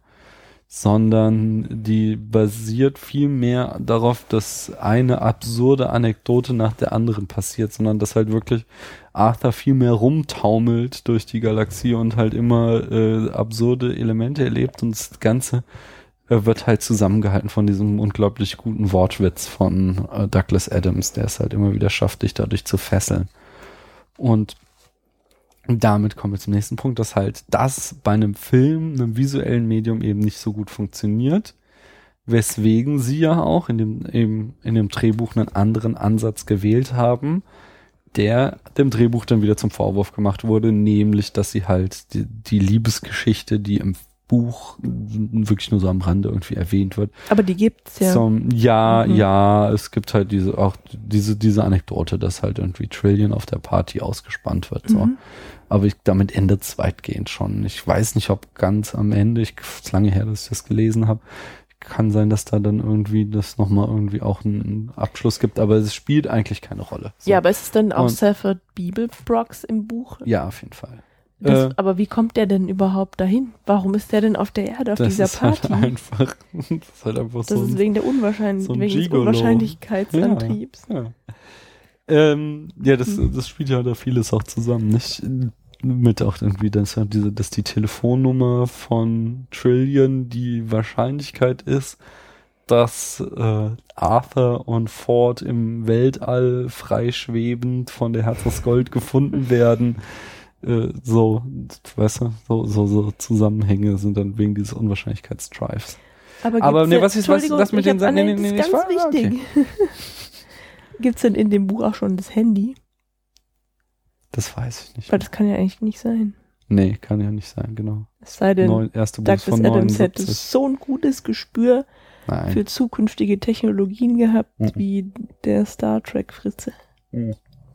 sondern die basiert viel mehr darauf, dass eine absurde Anekdote nach der anderen passiert, sondern dass halt wirklich Arthur viel mehr rumtaumelt durch die Galaxie und halt immer äh, absurde Elemente erlebt und das Ganze wird halt zusammengehalten von diesem unglaublich guten Wortwitz von äh, Douglas Adams, der es halt immer wieder schafft, dich dadurch zu fesseln. Und damit kommen wir zum nächsten Punkt, dass halt das bei einem Film, einem visuellen Medium eben nicht so gut funktioniert, weswegen sie ja auch in dem, eben in dem Drehbuch einen anderen Ansatz gewählt haben, der dem Drehbuch dann wieder zum Vorwurf gemacht wurde, nämlich, dass sie halt die, die Liebesgeschichte, die im Buch wirklich nur so am Rande irgendwie erwähnt wird. Aber die gibt's ja. So, ja, mhm. ja, es gibt halt diese, auch diese, diese Anekdote, dass halt irgendwie Trillian auf der Party ausgespannt wird, so. Mhm. Aber ich, damit endet es weitgehend schon. Ich weiß nicht, ob ganz am Ende, ich, ist lange her, dass ich das gelesen habe. Kann sein, dass da dann irgendwie das nochmal irgendwie auch einen Abschluss gibt, aber es spielt eigentlich keine Rolle. So. Ja, aber ist es dann auch Stafford Beeblebrox im Buch? Ja, auf jeden Fall. Das, äh, aber wie kommt der denn überhaupt dahin? Warum ist der denn auf der Erde, auf dieser Party? Halt einfach, das ist halt einfach das so ist ein, wegen der Unwahrscheinlich, so wegen des Unwahrscheinlichkeitsantriebs. Ja, ja. Ähm, ja, das, das spielt ja da vieles auch zusammen, nicht? Mit auch irgendwie, dass, ja diese, dass die Telefonnummer von Trillian die Wahrscheinlichkeit ist, dass äh, Arthur und Ford im Weltall freischwebend von der Herzensgold gefunden werden. Äh, so, weißt du, so, so, so Zusammenhänge sind dann wegen dieses Unwahrscheinlichkeitsdrives. Aber, Aber nee, ja, was ist, was, was mit den Sachen? Nee, nee, nee, nee, das ist ganz war, wichtig. Okay. Gibt's denn in dem Buch auch schon das Handy? Das weiß ich nicht. Weil das kann ja eigentlich nicht sein. Nee, kann ja nicht sein, genau. Es sei denn, Neun, erste Buch von Adams hätte so ein gutes Gespür Nein. für zukünftige Technologien gehabt, mhm. wie der Star Trek Fritze. Mhm.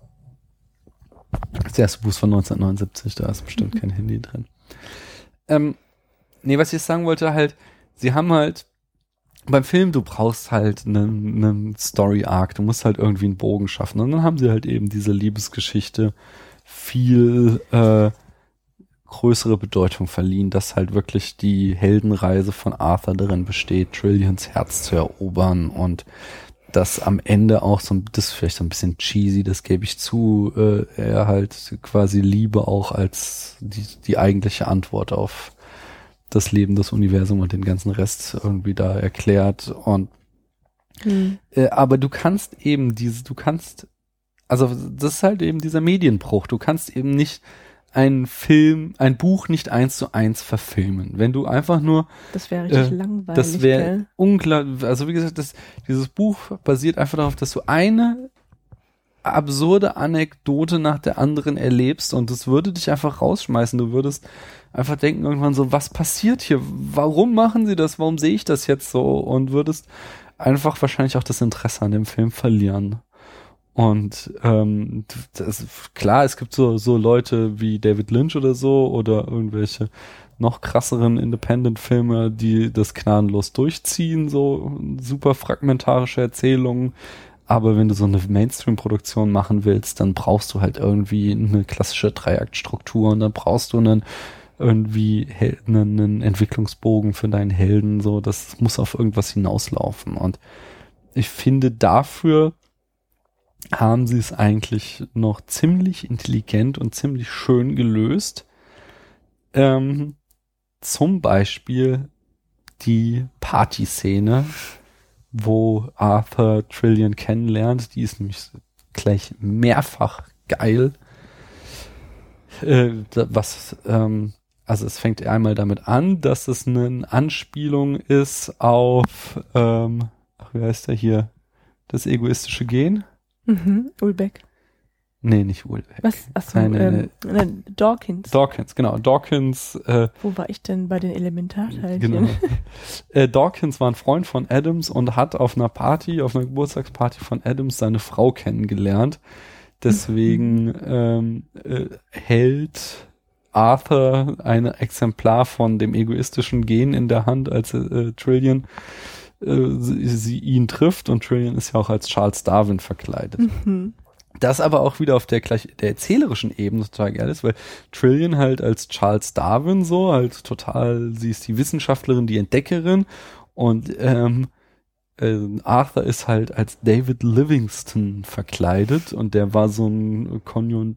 Das erste Buch ist von neunzehnhundertneunundsiebzig, da ist bestimmt mhm. kein Handy drin. Ähm, nee, was ich jetzt sagen wollte, halt, sie haben halt beim Film, du brauchst halt einen, einen Story-Arc, du musst halt irgendwie einen Bogen schaffen. Und dann haben sie halt eben diese Liebesgeschichte viel äh, größere Bedeutung verliehen, dass halt wirklich die Heldenreise von Arthur darin besteht, Trillians Herz zu erobern und dass am Ende auch so, das ist vielleicht so ein bisschen cheesy, das gebe ich zu, äh, er halt quasi Liebe auch als die, die eigentliche Antwort auf das Leben, das Universum und den ganzen Rest irgendwie da erklärt und hm. äh, aber du kannst eben diese, du kannst, also das ist halt eben dieser Medienbruch, du kannst eben nicht ein Film, ein Buch nicht eins zu eins verfilmen. Wenn du einfach nur das wäre richtig äh, langweilig. Das wäre unglaublich, also wie gesagt, das, dieses Buch basiert einfach darauf, dass du eine absurde Anekdote nach der anderen erlebst und das würde dich einfach rausschmeißen. Du würdest einfach denken irgendwann so, was passiert hier? Warum machen sie das? Warum sehe ich das jetzt so? Und würdest einfach wahrscheinlich auch das Interesse an dem Film verlieren. Und ähm, das, klar, es gibt so so Leute wie David Lynch oder so oder irgendwelche noch krasseren Independent-Filme, die das gnadenlos durchziehen, so super fragmentarische Erzählungen. Aber wenn du so eine Mainstream-Produktion machen willst, dann brauchst du halt irgendwie eine klassische Dreiaktstruktur und dann brauchst du einen irgendwie einen, einen Entwicklungsbogen für deinen Helden. So, das muss auf irgendwas hinauslaufen. Und ich finde, dafür haben sie es eigentlich noch ziemlich intelligent und ziemlich schön gelöst. Ähm, zum Beispiel die Party-Szene, wo Arthur Trillian kennenlernt. Die ist nämlich gleich mehrfach geil. Äh, was, ähm, also es fängt einmal damit an, dass es eine Anspielung ist auf, ähm, ach, wie heißt der hier? Das egoistische Gen. Mhm, Ulbeck. Nee, nicht Ulbeck. Was? Achso, Eine, ähm, äh, Dawkins. Dawkins, genau. Dawkins. Äh, Wo war ich denn bei den Elementarteilchen? Genau. äh, Dawkins war ein Freund von Adams und hat auf einer Party, auf einer Geburtstagsparty von Adams seine Frau kennengelernt. Deswegen mhm. ähm, äh, hält Arthur ein Exemplar von dem egoistischen Gen in der Hand, als äh, Trillian äh, sie, sie ihn trifft, und Trillian ist ja auch als Charles Darwin verkleidet. Mhm. Das aber auch wieder auf der gleich der erzählerischen Ebene total geil ist, weil Trillian halt als Charles Darwin so halt total, sie ist die Wissenschaftlerin, die Entdeckerin, und ähm, äh, Arthur ist halt als David Livingstone verkleidet, und der war so ein Kon-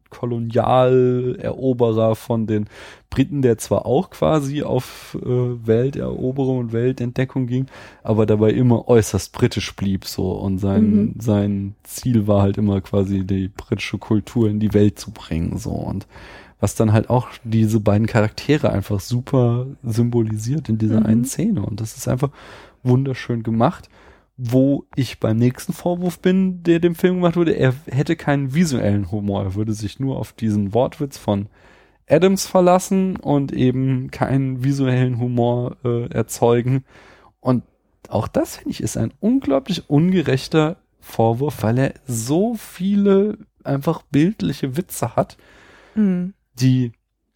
Kolonialeroberer von den Briten, der zwar auch quasi auf äh, Welteroberung und Weltentdeckung ging, aber dabei immer äußerst britisch blieb so, und sein mhm. sein Ziel war halt immer quasi die britische Kultur in die Welt zu bringen so, und was dann halt auch diese beiden Charaktere einfach super symbolisiert in dieser mhm. einen Szene, und das ist einfach wunderschön gemacht. Wo ich beim nächsten Vorwurf bin, der dem Film gemacht wurde, er hätte keinen visuellen Humor, er würde sich nur auf diesen Wortwitz von Adams verlassen und eben keinen visuellen Humor äh, erzeugen. Und auch das, finde ich, ist ein unglaublich ungerechter Vorwurf, weil er so viele einfach bildliche Witze hat, mhm. die,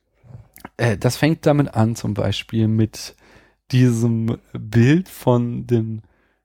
äh, das fängt damit an, zum Beispiel mit diesem Bild von den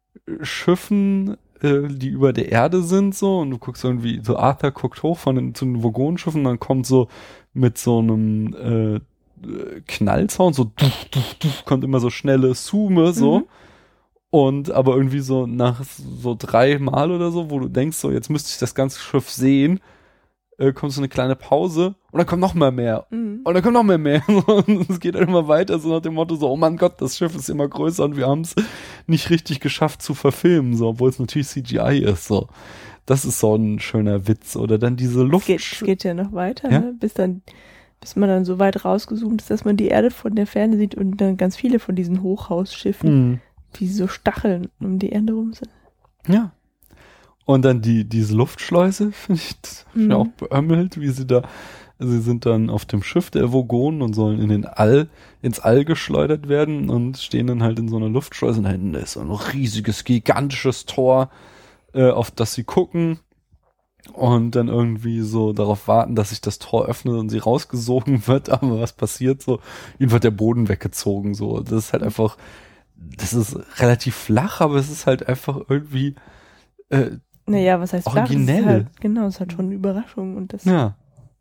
Schiffen, äh, die über der Erde sind, so, und du guckst irgendwie, so Arthur guckt hoch von den, zu den Vogonenschiffen, und dann kommt so mit so einem äh, Knallsound, so duf, duf, duf, kommt immer so schnelle Zoome, so, mhm. und aber irgendwie so nach so drei Mal oder so, wo du denkst, so, jetzt müsste ich das ganze Schiff sehen, äh, kommt so eine kleine Pause, und dann kommt noch mal mehr, mhm. und dann kommt noch mehr mehr, und es geht dann immer weiter, so nach dem Motto, so, oh mein Gott, das Schiff ist immer größer, und wir haben es nicht richtig geschafft zu verfilmen, so, obwohl es natürlich C G I ist, so. Das ist so ein schöner Witz. Oder dann diese Luft. Es geht, es geht ja noch weiter, ja? ne? bis dann, bis man dann so weit rausgezoomt ist, dass man die Erde von der Ferne sieht, und dann ganz viele von diesen Hochhausschiffen, mhm. die so Stacheln um die Erde rum sind. Ja. Und dann die, diese Luftschleuse, finde ich, find ich mhm. auch beömmelt, wie sie da, sie sind dann auf dem Schiff der Vogonen und sollen in den All, ins All geschleudert werden und stehen dann halt in so einer Luftschleuse, und da hinten ist so ein riesiges, gigantisches Tor, äh, auf das sie gucken und dann irgendwie so darauf warten, dass sich das Tor öffnet und sie rausgesogen wird, aber was passiert so? Ihnen wird der Boden weggezogen, so. Das ist halt einfach, das ist relativ flach, aber es ist halt einfach irgendwie, äh, Naja, was heißt originell. Flach? Halt, genau, es hat schon eine Überraschung. Und das ja.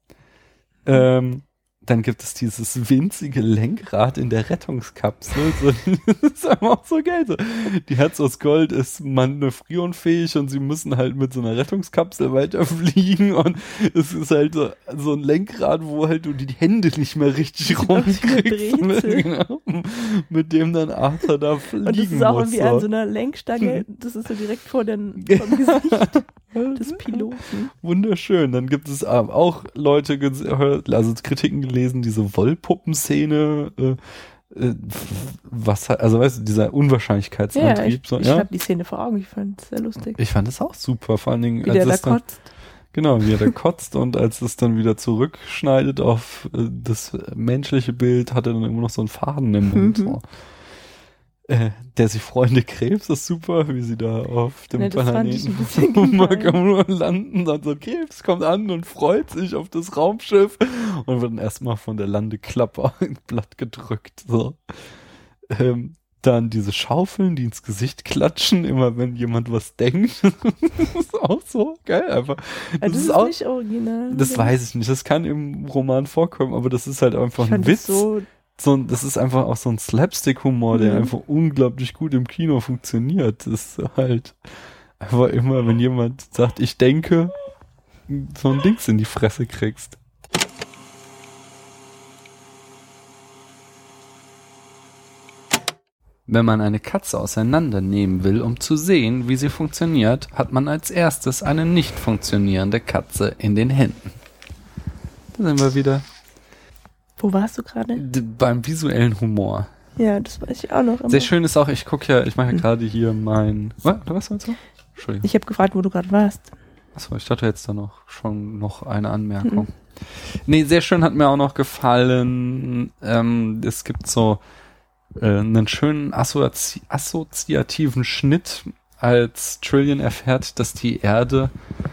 Ähm, dann gibt es dieses winzige Lenkrad in der Rettungskapsel. So, das ist einfach auch so geil. So. Die Herz aus Gold ist manövrierunfähig, und sie müssen halt mit so einer Rettungskapsel weiterfliegen, und es ist halt so, so ein Lenkrad, wo halt du die Hände nicht mehr richtig rumkriegst. Mit, genau, mit dem dann Arthur da fliegen muss. Und das ist auch muss, irgendwie so. an so einer Lenkstange, das ist so direkt vor dem Gesicht des Piloten. Wunderschön. Dann gibt es auch Leute gehört, also Kritiken gelesen, diese Wollpuppenszene, äh, äh, was also weißt du, dieser Unwahrscheinlichkeitsantrieb. Ja, ich, so, ich ja? habe die Szene vor Augen, ich fand es sehr lustig. Ich fand es auch super, vor allen Dingen, wie als der da es dann, kotzt. Genau, wie er da kotzt, und als es dann wieder zurückschneidet auf äh, das menschliche Bild, hat er dann immer noch so einen Faden im Mund. Mhm. So. Äh, der sich Freunde Krebs ist super, wie sie da auf dem ja, Planeten nur landen, dann so Krebs kommt an und freut sich auf das Raumschiff und wird dann erstmal von der Landeklappe ins Blatt gedrückt. So. Ähm, dann diese Schaufeln, die ins Gesicht klatschen, immer wenn jemand was denkt. Das ist auch so geil einfach. Das, das ist, ist auch nicht original. Das oder? weiß ich nicht, das kann im Roman vorkommen, aber das ist halt einfach ich ein Witz. So So, das ist einfach auch so ein Slapstick-Humor, der mhm. einfach unglaublich gut im Kino funktioniert. Das ist halt einfach immer, wenn jemand sagt, ich denke, so ein Dings in die Fresse kriegst. Wenn man eine Katze auseinandernehmen will, um zu sehen, wie sie funktioniert, hat man als erstes eine nicht funktionierende Katze in den Händen. Da sind wir wieder. Wo warst du gerade? D- beim visuellen Humor. Ja, das weiß ich auch noch. Sehr schön ist auch, ich gucke ja, ich mache ja hm. gerade hier mein, was, was meinst du? Entschuldigung. Ich habe gefragt, wo du gerade warst. Achso, ich dachte jetzt da noch schon noch eine Anmerkung. Mhm. Nee, sehr schön hat mir auch noch gefallen. Ähm, es gibt so äh, einen schönen assozi- assoziativen Schnitt, als Trillian erfährt, dass die Erde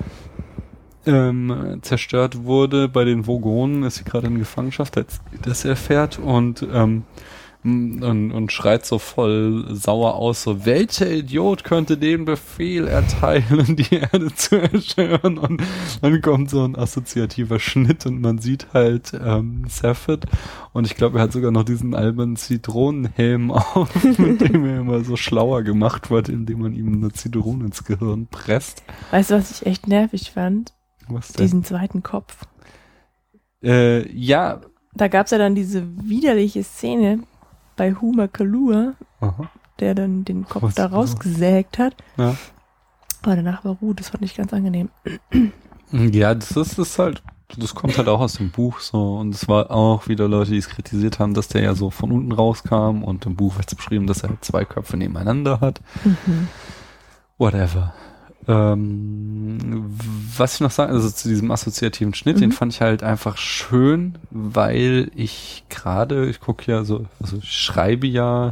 ähm, zerstört wurde. Bei den Vogonen ist sie gerade in Gefangenschaft, als sie das erfährt und ähm, Und, und schreit so voll sauer aus, so, welcher Idiot könnte den Befehl erteilen, die Erde zu zerstören? Und dann kommt so ein assoziativer Schnitt und man sieht halt ähm, Safed und ich glaube, er hat sogar noch diesen albernen Zitronenhelm auf, mit dem er immer so schlauer gemacht wird, indem man ihm eine Zitrone ins Gehirn presst. Weißt du, was ich echt nervig fand? Was denn? Diesen zweiten Kopf. Äh, ja. Da gab's ja dann diese widerliche Szene bei Huma Kalua, Aha. der dann den Kopf Was da rausgesägt hat. Ja. Aber danach war Ruhe, das fand ich ganz angenehm. Ja, das ist, das ist halt, das kommt halt auch aus dem Buch so und es war auch wieder Leute, die es kritisiert haben, dass der ja so von unten rauskam und im Buch wird es beschrieben, dass er halt zwei Köpfe nebeneinander hat. Mhm. Whatever. Ähm, was ich noch sagen, also zu diesem assoziativen Schnitt, mhm. den fand ich halt einfach schön, weil ich gerade, ich gucke ja so, also ich schreibe ja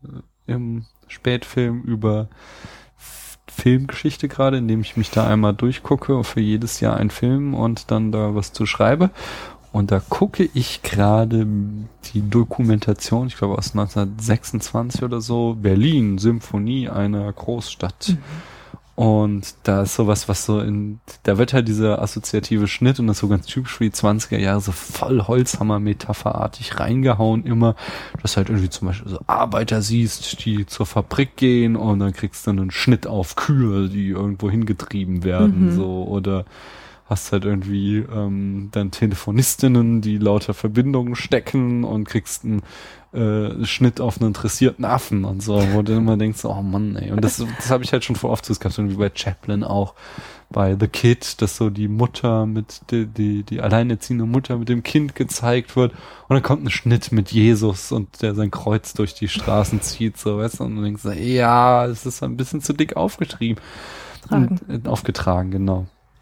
im Spätfilm über F- Filmgeschichte gerade, indem ich mich da einmal durchgucke, für jedes Jahr einen Film und dann da was zu schreibe. Und da gucke ich gerade die Dokumentation, ich glaube aus neunzehnhundertsechsundzwanzig oder so, Berlin, Symphonie einer Großstadt. Mhm. Und da ist sowas, was so in, da wird halt dieser assoziative Schnitt und das so ganz typisch für die zwanziger Jahre so voll Holzhammer-metapherartig reingehauen immer, dass halt irgendwie zum Beispiel so Arbeiter siehst, die zur Fabrik gehen und dann kriegst du einen Schnitt auf Kühe, die irgendwo hingetrieben werden, mhm. so, oder hast halt irgendwie ähm, dann Telefonistinnen, die lauter Verbindungen stecken und kriegst einen äh, Schnitt auf einen interessierten Affen und so, wo du immer denkst, oh Mann, ey. Und das, das habe ich halt schon vor oft, das gab es irgendwie bei Chaplin auch, bei The Kid, dass so die Mutter mit, die, die, die alleinerziehende Mutter mit dem Kind gezeigt wird und dann kommt ein Schnitt mit Jesus und der sein Kreuz durch die Straßen zieht, so, weißt du, und du denkst, ja, es ist ein bisschen zu dick aufgetrieben. Und, äh, aufgetragen, genau.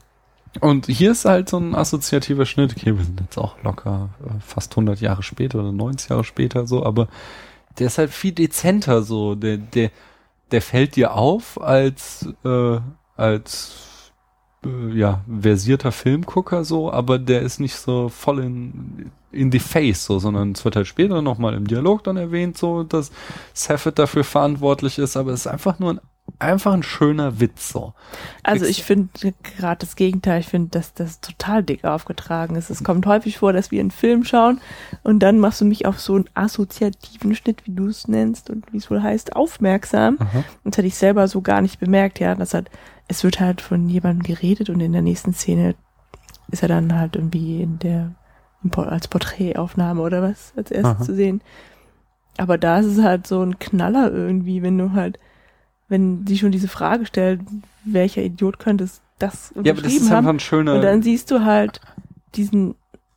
Und hier ist halt so ein assoziativer Schnitt. Okay, wir sind jetzt auch locker äh, fast hundert Jahre später oder neunzig Jahre später so, aber der ist halt viel dezenter so. Der, der, der fällt dir auf als, äh, als, äh, ja, versierter Filmgucker so, aber der ist nicht so voll in, in the face so, sondern es wird halt später nochmal im Dialog dann erwähnt so, dass Safed dafür verantwortlich ist, aber es ist einfach nur ein einfach ein schöner Witz so. Also ich finde gerade das Gegenteil, ich finde, dass das total dick aufgetragen ist. Es kommt häufig vor, dass wir einen Film schauen und dann machst du mich auf so einen assoziativen Schnitt, wie du es nennst und wie es wohl heißt, aufmerksam. Aha. Und das hätte ich selber so gar nicht bemerkt, ja. Das hat, es wird halt von jemandem geredet und in der nächsten Szene ist er dann halt irgendwie in der als Porträtaufnahme oder was als erstes Aha. zu sehen. Aber da ist es halt so ein Knaller irgendwie, wenn du halt wenn sie schon diese Frage stellt, welcher Idiot könnte es das unterschrieben haben. Ja, aber das ist einfach ein schöner... Und dann siehst du halt diesen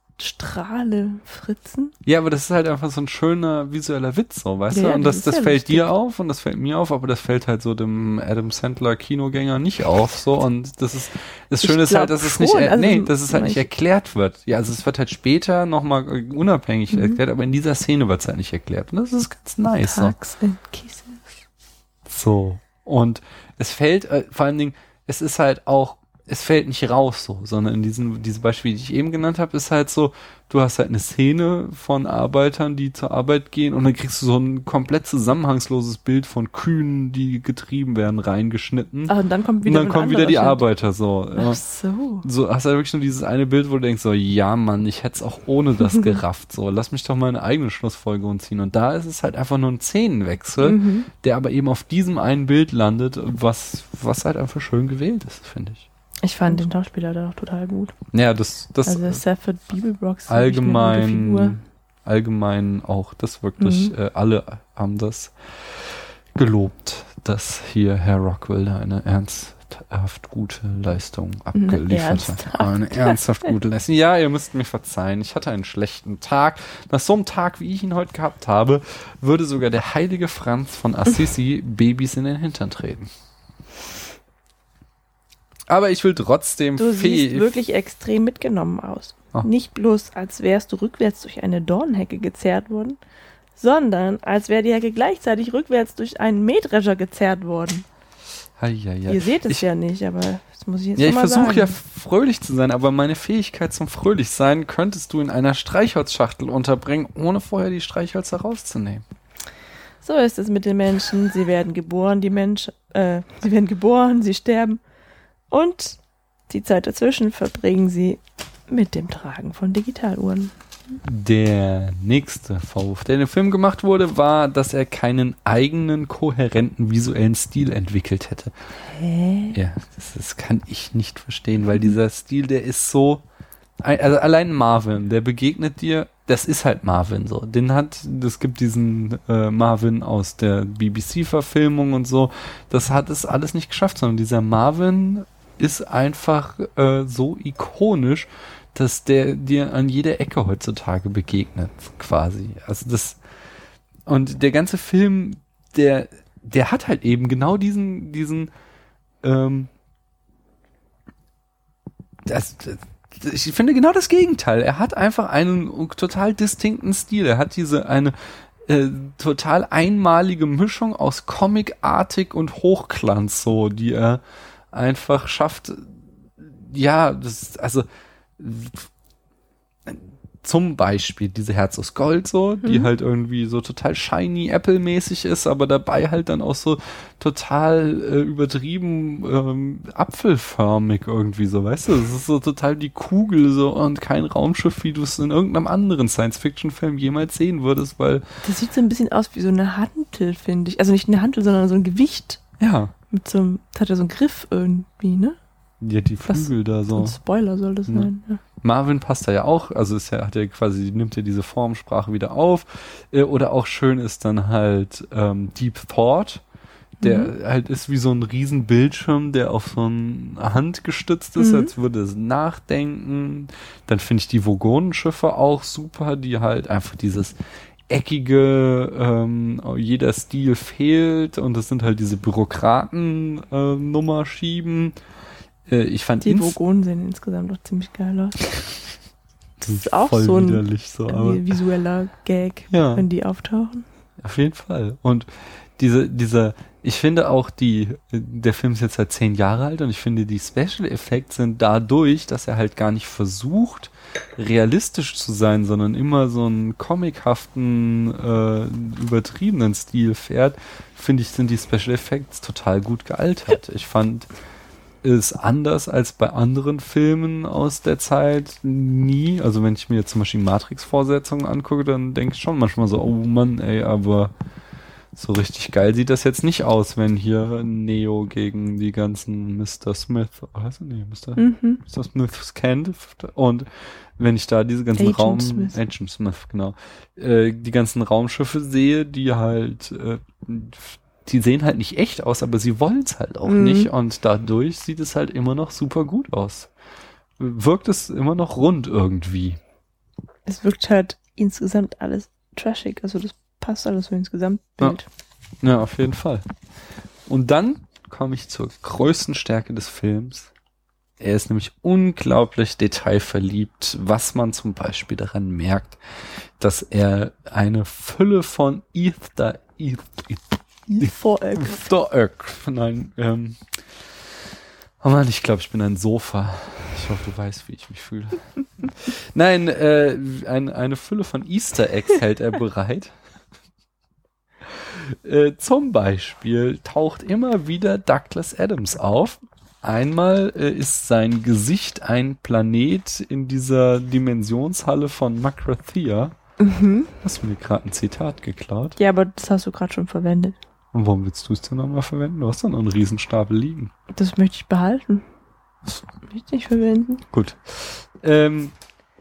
Strahle Fritzen. Ja, aber das ist halt einfach so ein schöner visueller Witz, so, weißt ja, du? Und das, das, das ja fällt lustig. Dir auf und das fällt mir auf, aber das fällt halt so dem Adam Sandler Kinogänger nicht auf, so. Und das ist, das Schöne ist halt, dass es nicht, er, also nee, dass es halt nicht erklärt wird. Ja, also es wird halt später nochmal unabhängig mhm. erklärt, aber in dieser Szene wird es halt nicht erklärt. Und das ist ganz nice, so. So. Und es fällt, äh, vor allen Dingen, es ist halt auch, es fällt nicht raus so, sondern in diesen, diese Beispiele, die ich eben genannt habe, ist halt so, du hast halt eine Szene von Arbeitern, die zur Arbeit gehen und dann kriegst du so ein komplett zusammenhangsloses Bild von Kühen, die getrieben werden, reingeschnitten. Ach, und dann kommt wieder, und dann kommen wieder die Schnitt. Arbeiter so. Ach ja. so. So hast du halt wirklich nur dieses eine Bild, wo du denkst so, ja Mann, ich hätte es auch ohne das gerafft, so, lass mich doch mal eine eigene Schlussfolgerung ziehen. Und da ist es halt einfach nur ein Szenenwechsel, mhm. der aber eben auf diesem einen Bild landet, was, was halt einfach schön gewählt ist, finde ich. Ich fand den Schauspieler da auch total gut. Ja, das, das also Safed Beeblebrox allgemein, allgemein auch das wirklich, mhm. äh, alle haben das gelobt, dass hier Herr Rockwell eine ernsthaft gute Leistung abgeliefert hat. Eine ernsthaft gute Leistung. Ja, ihr müsst mir verzeihen, ich hatte einen schlechten Tag. Nach so einem Tag, wie ich ihn heute gehabt habe, würde sogar der heilige Franz von Assisi Babys in den Hintern treten. Aber ich will trotzdem... Du Fee- siehst wirklich extrem mitgenommen aus. Oh. Nicht bloß, als wärst du rückwärts durch eine Dornhecke gezerrt worden, sondern als wäre die Hecke gleichzeitig rückwärts durch einen Mähdrescher gezerrt worden. Hei, hei, hei. Ihr seht es ich, ja nicht, aber das muss ich jetzt Ja, noch ich mal sagen. versuche ja fröhlich zu sein, aber meine Fähigkeit zum Fröhlichsein könntest du in einer Streichholzschachtel unterbringen, ohne vorher die Streichhölzer rauszunehmen. So ist es mit den Menschen. Sie werden geboren, die Menschen, äh, sie werden geboren, sie sterben und die Zeit dazwischen verbringen sie mit dem Tragen von Digitaluhren. Der nächste Vorwurf, der in dem Film gemacht wurde, war, dass er keinen eigenen, kohärenten visuellen Stil entwickelt hätte. Hä? Ja, das, das kann ich nicht verstehen, weil dieser Stil, der ist so, also allein Marvin, der begegnet dir, das ist halt Marvin so. Den hat, es gibt diesen äh, Marvin aus der B B C-Verfilmung und so, das hat es alles nicht geschafft, sondern dieser Marvin ist einfach äh, so ikonisch, dass der dir an jeder Ecke heutzutage begegnet, quasi. Also das, und der ganze Film, der, der hat halt eben genau diesen, diesen, ähm, das, das ich finde genau das Gegenteil. Er hat einfach einen total distinkten Stil. Er hat diese, eine, äh, total einmalige Mischung aus Comicartig und Hochglanz, so, die er einfach schafft. Ja, das, also, zum Beispiel diese Herz aus Gold so, die mhm. halt irgendwie so total shiny Apple-mäßig ist, aber dabei halt dann auch so total äh, übertrieben ähm, apfelförmig irgendwie so, weißt du? Das ist so total die Kugel so und kein Raumschiff, wie du es in irgendeinem anderen Science-Fiction-Film jemals sehen würdest, weil... Das sieht so ein bisschen aus wie so eine Hantel, finde ich. Also nicht eine Hantel, sondern so ein Gewicht. Ja. Mit so einem, das hat ja so einen Griff irgendwie, ne? Ja, die Flügel Was, da so. Ein Spoiler soll das ja. sein, ja. Marvin passt da ja auch, also ist ja, hat ja quasi, nimmt ja diese Formsprache wieder auf. Äh, oder auch schön ist dann halt ähm, Deep Thought, der mhm. halt ist wie so ein riesen Bildschirm, der auf so eine Hand gestützt ist, mhm. als würde es nachdenken. Dann finde ich die Vogonenschiffe auch super, die halt einfach dieses eckige, ähm, jeder Stil fehlt und das sind halt diese Bürokraten-Nummer äh, schieben. Ich fand die Vogonen sehen insgesamt doch ziemlich geil aus. Das ist auch so ein so, aber visueller Gag, ja. wenn die auftauchen. Auf jeden Fall. Und diese, dieser, ich finde auch die, der Film ist jetzt halt zehn Jahre alt und ich finde die Special Effects sind dadurch, dass er halt gar nicht versucht, realistisch zu sein, sondern immer so einen comichaften, äh, übertriebenen Stil fährt, finde ich, sind die Special Effects total gut gealtert. Ich fand ist anders als bei anderen Filmen aus der Zeit nie. Also wenn ich mir jetzt zum Beispiel Matrix-Vorsetzungen angucke, dann denke ich schon manchmal so, oh Mann, ey, aber so richtig geil sieht das jetzt nicht aus, wenn hier Neo gegen die ganzen Mister Smith, oh, heißt er? Nee, Mister Mhm. Mister Smiths kämpft. Und wenn ich da diese ganzen Agent Raum... Smith. Agent Smith, genau. Äh, die ganzen Raumschiffe sehe, die halt... Äh, die sehen halt nicht echt aus, aber sie wollen es halt auch mhm. nicht und dadurch sieht es halt immer noch super gut aus. Wirkt es immer noch rund irgendwie. Es wirkt halt insgesamt alles trashig, also das passt alles so ins Gesamtbild. Ja. ja, auf jeden Fall. Und dann komme ich zur größten Stärke des Films. Er ist nämlich unglaublich detailverliebt, was man zum Beispiel daran merkt, dass er eine Fülle von Ether, Ether, Foreck. Foreck. Nein, ähm. Oh Mann, ich glaube, ich bin ein Sofa. Ich hoffe, du weißt, wie ich mich fühle. Nein, äh, ein, eine Fülle von Easter Eggs hält er bereit. äh, zum Beispiel taucht immer wieder Douglas Adams auf. Einmal äh, ist sein Gesicht ein Planet in dieser Dimensionshalle von Makrathea. Mhm. Hast du mir gerade ein Zitat geklaut? Ja, aber das hast du gerade schon verwendet. Und warum willst du es denn nochmal verwenden? Du hast doch noch einen Riesenstapel liegen. Das möchte ich behalten. Das möchte ich nicht verwenden. Gut. Ähm,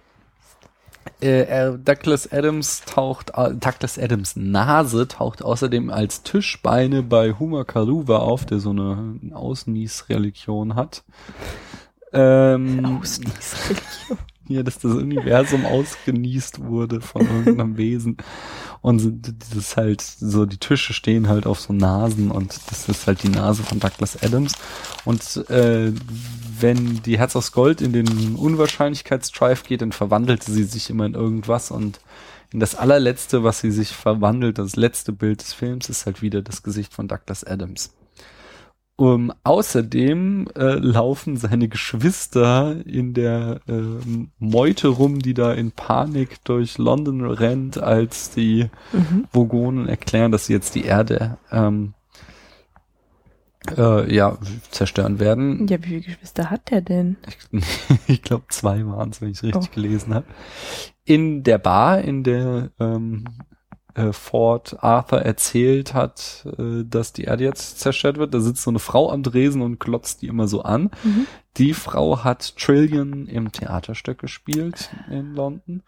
äh, Douglas Adams taucht, äh, Douglas Adams Nase taucht außerdem als Tischbeine bei Huma Kaluva auf, der so eine Ausnies-Religion hat. Ähm, Ausnies-Religion. Hier, dass das Universum ausgenießt wurde von irgendeinem Wesen. Und das ist halt so, die Tische stehen halt auf so Nasen und das ist halt die Nase von Douglas Adams. Und äh, wenn die Herz aus Gold in den Unwahrscheinlichkeitsdrive geht, dann verwandelt sie sich immer in irgendwas und in das allerletzte, was sie sich verwandelt, das letzte Bild des Films, ist halt wieder das Gesicht von Douglas Adams. Um, außerdem äh, laufen seine Geschwister in der äh, Meute rum, die da in Panik durch London rennt, als die mhm. Vogonen erklären, dass sie jetzt die Erde ähm, äh, ja zerstören werden. Ja, wie viele Geschwister hat der denn? Ich, ich glaube zwei waren es, wenn ich es richtig oh. gelesen habe. In der Bar, in der ähm, Ford Arthur erzählt hat, dass die Erde jetzt zerstört wird. Da sitzt so eine Frau am Dresen und klotzt die immer so an. Mhm. Die Frau hat Trillion im Theaterstück gespielt in London.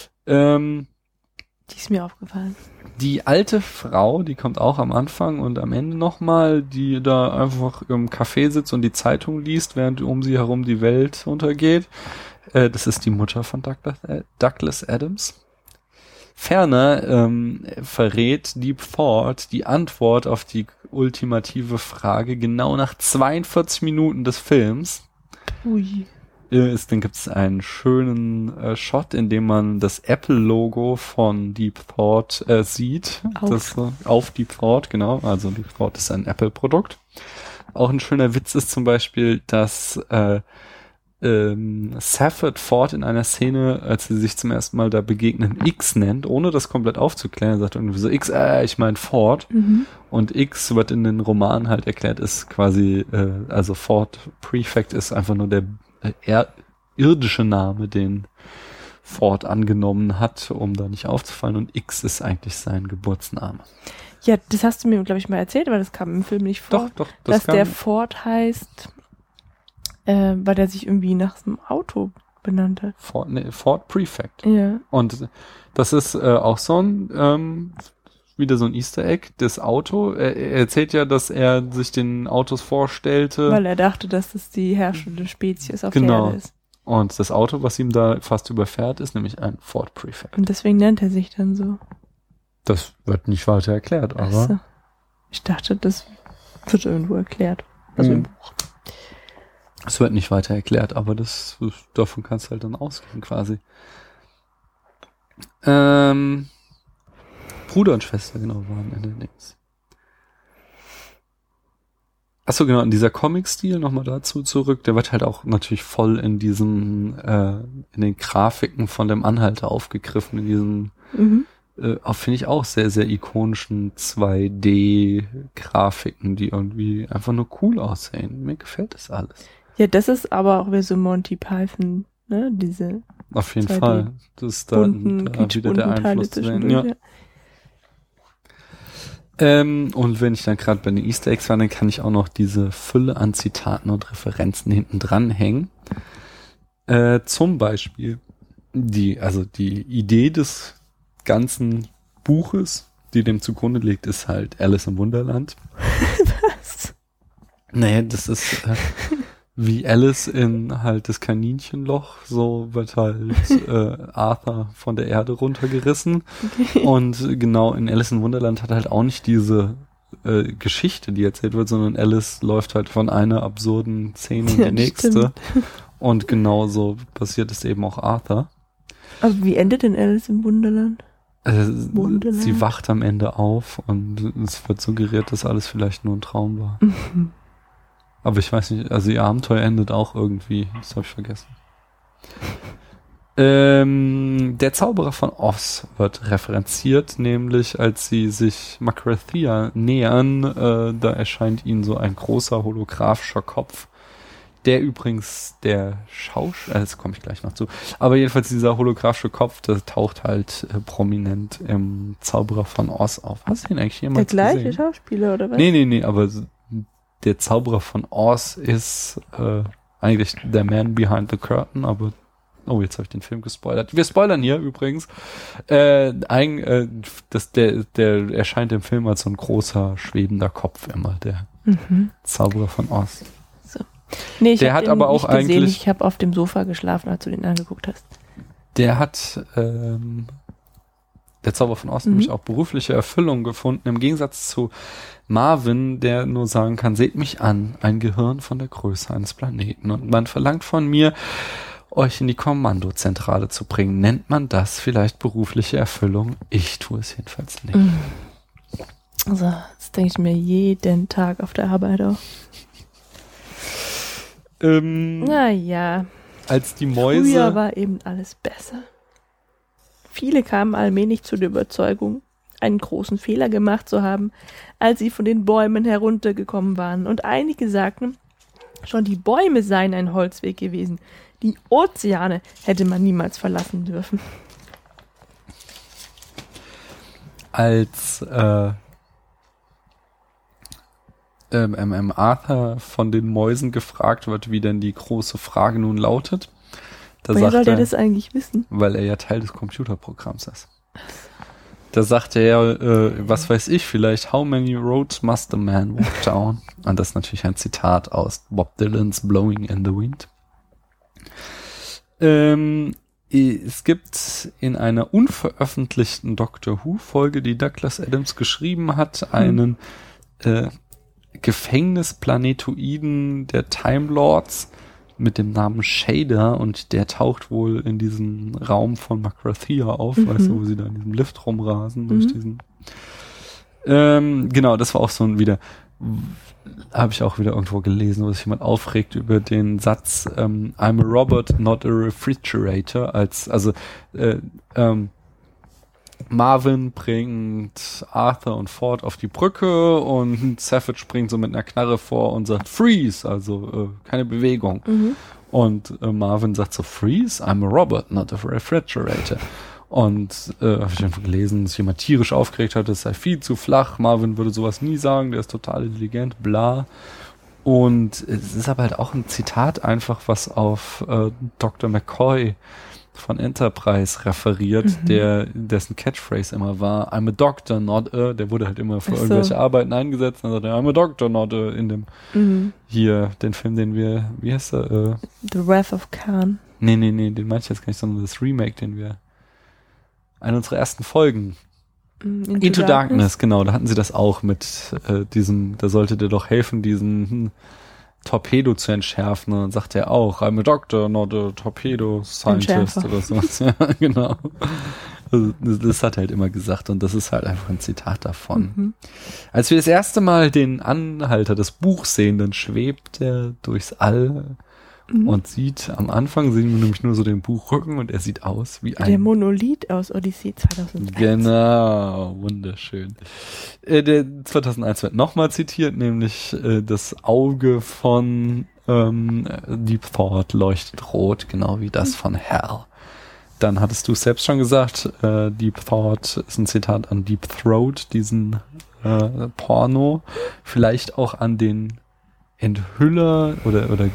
Ähm, die ist mir aufgefallen. Die alte Frau, die kommt auch am Anfang und am Ende nochmal, die da einfach im Café sitzt und die Zeitung liest, während um sie herum die Welt untergeht. Äh, das ist die Mutter von Douglas, äh, Douglas Adams. Ferner ähm, verrät Deep Thought die Antwort auf die ultimative Frage genau nach zweiundvierzig Minuten des Films. Ui. Ist, dann gibt es einen schönen äh, Shot, in dem man das Apple-Logo von Deep Thought äh, sieht. Auf. Das, äh, auf Deep Thought, genau. Also Deep Thought ist ein Apple-Produkt. Auch ein schöner Witz ist zum Beispiel, dass äh, ähm, Safford Ford in einer Szene, als sie sich zum ersten Mal da begegnen, X nennt, ohne das komplett aufzuklären, sagt irgendwie so X, äh, ich meine Ford. Mhm. Und X wird in den Romanen halt erklärt, ist quasi, äh, also Ford Prefect ist einfach nur der äh, er, irdische Name, den Ford angenommen hat, um da nicht aufzufallen, und X ist eigentlich sein Geburtsname. Ja, das hast du mir, glaube ich, mal erzählt, aber das kam im Film nicht vor. Doch, doch. Das dass der Ford heißt, äh, weil der sich irgendwie nach einem Auto benannt hat. Ford, nee, Ford Prefect. Ja. Und das ist äh, auch so ein, ähm, wieder so ein Easter Egg, das Auto. Er, er erzählt ja, dass er sich den Autos vorstellte. Weil er dachte, dass das die herrschende Spezies auf genau. der Erde ist. Und das Auto, was ihm da fast überfährt, ist nämlich ein Ford Prefect. Und deswegen nennt er sich dann so. Das wird nicht weiter erklärt, aber... Also, ich dachte, das wird irgendwo erklärt. Also mhm. im Buch. Es wird nicht weiter erklärt, aber das, davon kannst du halt dann ausgehen quasi. Ähm, Bruder und Schwester, genau, waren in den Dings. Achso, genau, in dieser Comic-Stil nochmal dazu zurück, der wird halt auch natürlich voll in diesem, äh, in den Grafiken von dem Anhalter aufgegriffen, in diesen, mhm. äh, auch finde ich auch sehr, sehr ikonischen zwei D-Grafiken, die irgendwie einfach nur cool aussehen. Mir gefällt das alles. Ja, das ist aber auch wie so Monty Python, ne, diese auf jeden Fall. Das ist da, bunten, da wieder der Einfluss zu sehen. Ja. Ja. Ähm, und wenn ich dann gerade bei den Easter Eggs war, dann kann ich auch noch diese Fülle an Zitaten und Referenzen hinten dran hängen. Äh, zum Beispiel die, also die Idee des ganzen Buches, die dem zugrunde liegt, ist halt Alice im Wunderland. Was? Naja, das ist äh, wie Alice in halt das Kaninchenloch, so wird halt äh, Arthur von der Erde runtergerissen. Okay. Und genau in Alice im Wunderland hat halt auch nicht diese äh, Geschichte, die erzählt wird, sondern Alice läuft halt von einer absurden Szene in die ja, nächste. Stimmt. Und genauso passiert es eben auch Arthur. Aber wie endet denn Alice im Wunderland? Äh, Wunderland? Sie wacht am Ende auf und es wird suggeriert, dass alles vielleicht nur ein Traum war. Mhm. Aber ich weiß nicht, also ihr Abenteuer endet auch irgendwie. Das habe ich vergessen. Ähm, der Zauberer von Oz wird referenziert, nämlich als sie sich Macrathia nähern, äh, da erscheint ihnen so ein großer holographischer Kopf, der übrigens der Schauspieler, äh, das komme ich gleich noch zu, aber jedenfalls dieser holographische Kopf, der taucht halt äh, prominent im Zauberer von Oz auf. Hast du ihn eigentlich jemals gesehen? Der gleiche gesehen? Schauspieler, oder was? Nee, nee, nee, aber der Zauberer von Oz ist äh, eigentlich der Man Behind the Curtain, aber oh, jetzt habe ich den Film gespoilert. Wir spoilern hier übrigens. Äh, ein, äh, das, der, der erscheint im Film als so ein großer, schwebender Kopf immer, der mhm. Zauberer von Oz. So. Nee, ich der hat aber auch nicht gesehen. eigentlich. Ich habe auf dem Sofa geschlafen, als du den angeguckt hast. Der hat ähm, der Zauber von Oz, Mhm. nämlich auch berufliche Erfüllung gefunden, im Gegensatz zu Marvin, der nur sagen kann, seht mich an, ein Gehirn von der Größe eines Planeten. Und man verlangt von mir, euch in die Kommandozentrale zu bringen. Nennt man das vielleicht berufliche Erfüllung? Ich tue es jedenfalls nicht. Mhm. Also, das denke ich mir jeden Tag auf der Arbeit auch. Ähm, Naja. Als die Mäuse... Früher war eben alles besser. Viele kamen allmählich zu der Überzeugung, einen großen Fehler gemacht zu haben, als sie von den Bäumen heruntergekommen waren. Und einige sagten, schon die Bäume seien ein Holzweg gewesen. Die Ozeane hätte man niemals verlassen dürfen. Als äh, ähm, ähm, Arthur von den Mäusen gefragt wird, wie denn die große Frage nun lautet, da Woher sagt soll der er, das eigentlich wissen? weil er ja Teil des Computerprogramms ist. Da sagte er, äh, was weiß ich, vielleicht, how many roads must a man walk down? Und das ist natürlich ein Zitat aus Bob Dylan's Blowing in the Wind. Ähm, es gibt in einer unveröffentlichten Doctor Who-Folge, die Douglas Adams geschrieben hat, einen äh, Gefängnisplanetoiden der Time Lords mit dem Namen Shader, und der taucht wohl in diesem Raum von Magrathea auf, Mhm. weißt du, wo sie da in diesem Lift rumrasen Mhm. durch diesen. Ähm, genau, das war auch so ein wieder, habe ich auch wieder irgendwo gelesen, wo sich jemand aufregt über den Satz ähm, I'm a robot, not a refrigerator, als also äh, ähm, Marvin bringt Arthur und Ford auf die Brücke und Savage springt so mit einer Knarre vor und sagt Freeze, also äh, keine Bewegung. Mhm. Und äh, Marvin sagt so Freeze, I'm a robot, not a refrigerator. Und äh, habe ich einfach gelesen, dass jemand tierisch aufgeregt hat, es sei viel zu flach, Marvin würde sowas nie sagen, der ist total intelligent, bla. Und es ist aber halt auch ein Zitat einfach, was auf äh, Doktor McCoy von Enterprise referiert, Mhm. der dessen Catchphrase immer war, I'm a doctor, not a, der wurde halt immer für Ach so. irgendwelche Arbeiten eingesetzt, und dann sagt er, I'm a doctor, not a, in dem Mhm. hier, den Film, den wir, wie heißt der? Äh, The Wrath of Khan. nee, nee, nee, den meinte ich jetzt gar nicht, sondern das Remake, den wir, eine unserer ersten Folgen, Mhm. Into, Into Darkness. Darkness, genau, da hatten sie das auch mit äh, diesem, da sollte der doch helfen, diesen hm, Torpedo zu entschärfen, und dann sagt er auch, I'm a doctor, not a torpedo scientist Entschärfer. oder sowas. Ja, genau. Also, das, das hat er halt immer gesagt, und das ist halt einfach ein Zitat davon. Mhm. Als wir das erste Mal den Anhalter des Buchs sehen, dann schwebt er durchs All Mhm. und sieht, am Anfang sehen wir nämlich nur so den Buchrücken, und er sieht aus wie ein... Der Monolith aus Odyssee zweitausendeins. Genau, wunderschön. Äh, der zweitausendeins wird nochmal zitiert, nämlich äh, das Auge von ähm, Deep Thought leuchtet rot, genau wie das von Hal. Dann hattest du selbst schon gesagt, äh, Deep Thought ist ein Zitat an Deep Throat, diesen äh, Porno. Vielleicht auch an den Enthüller oder oder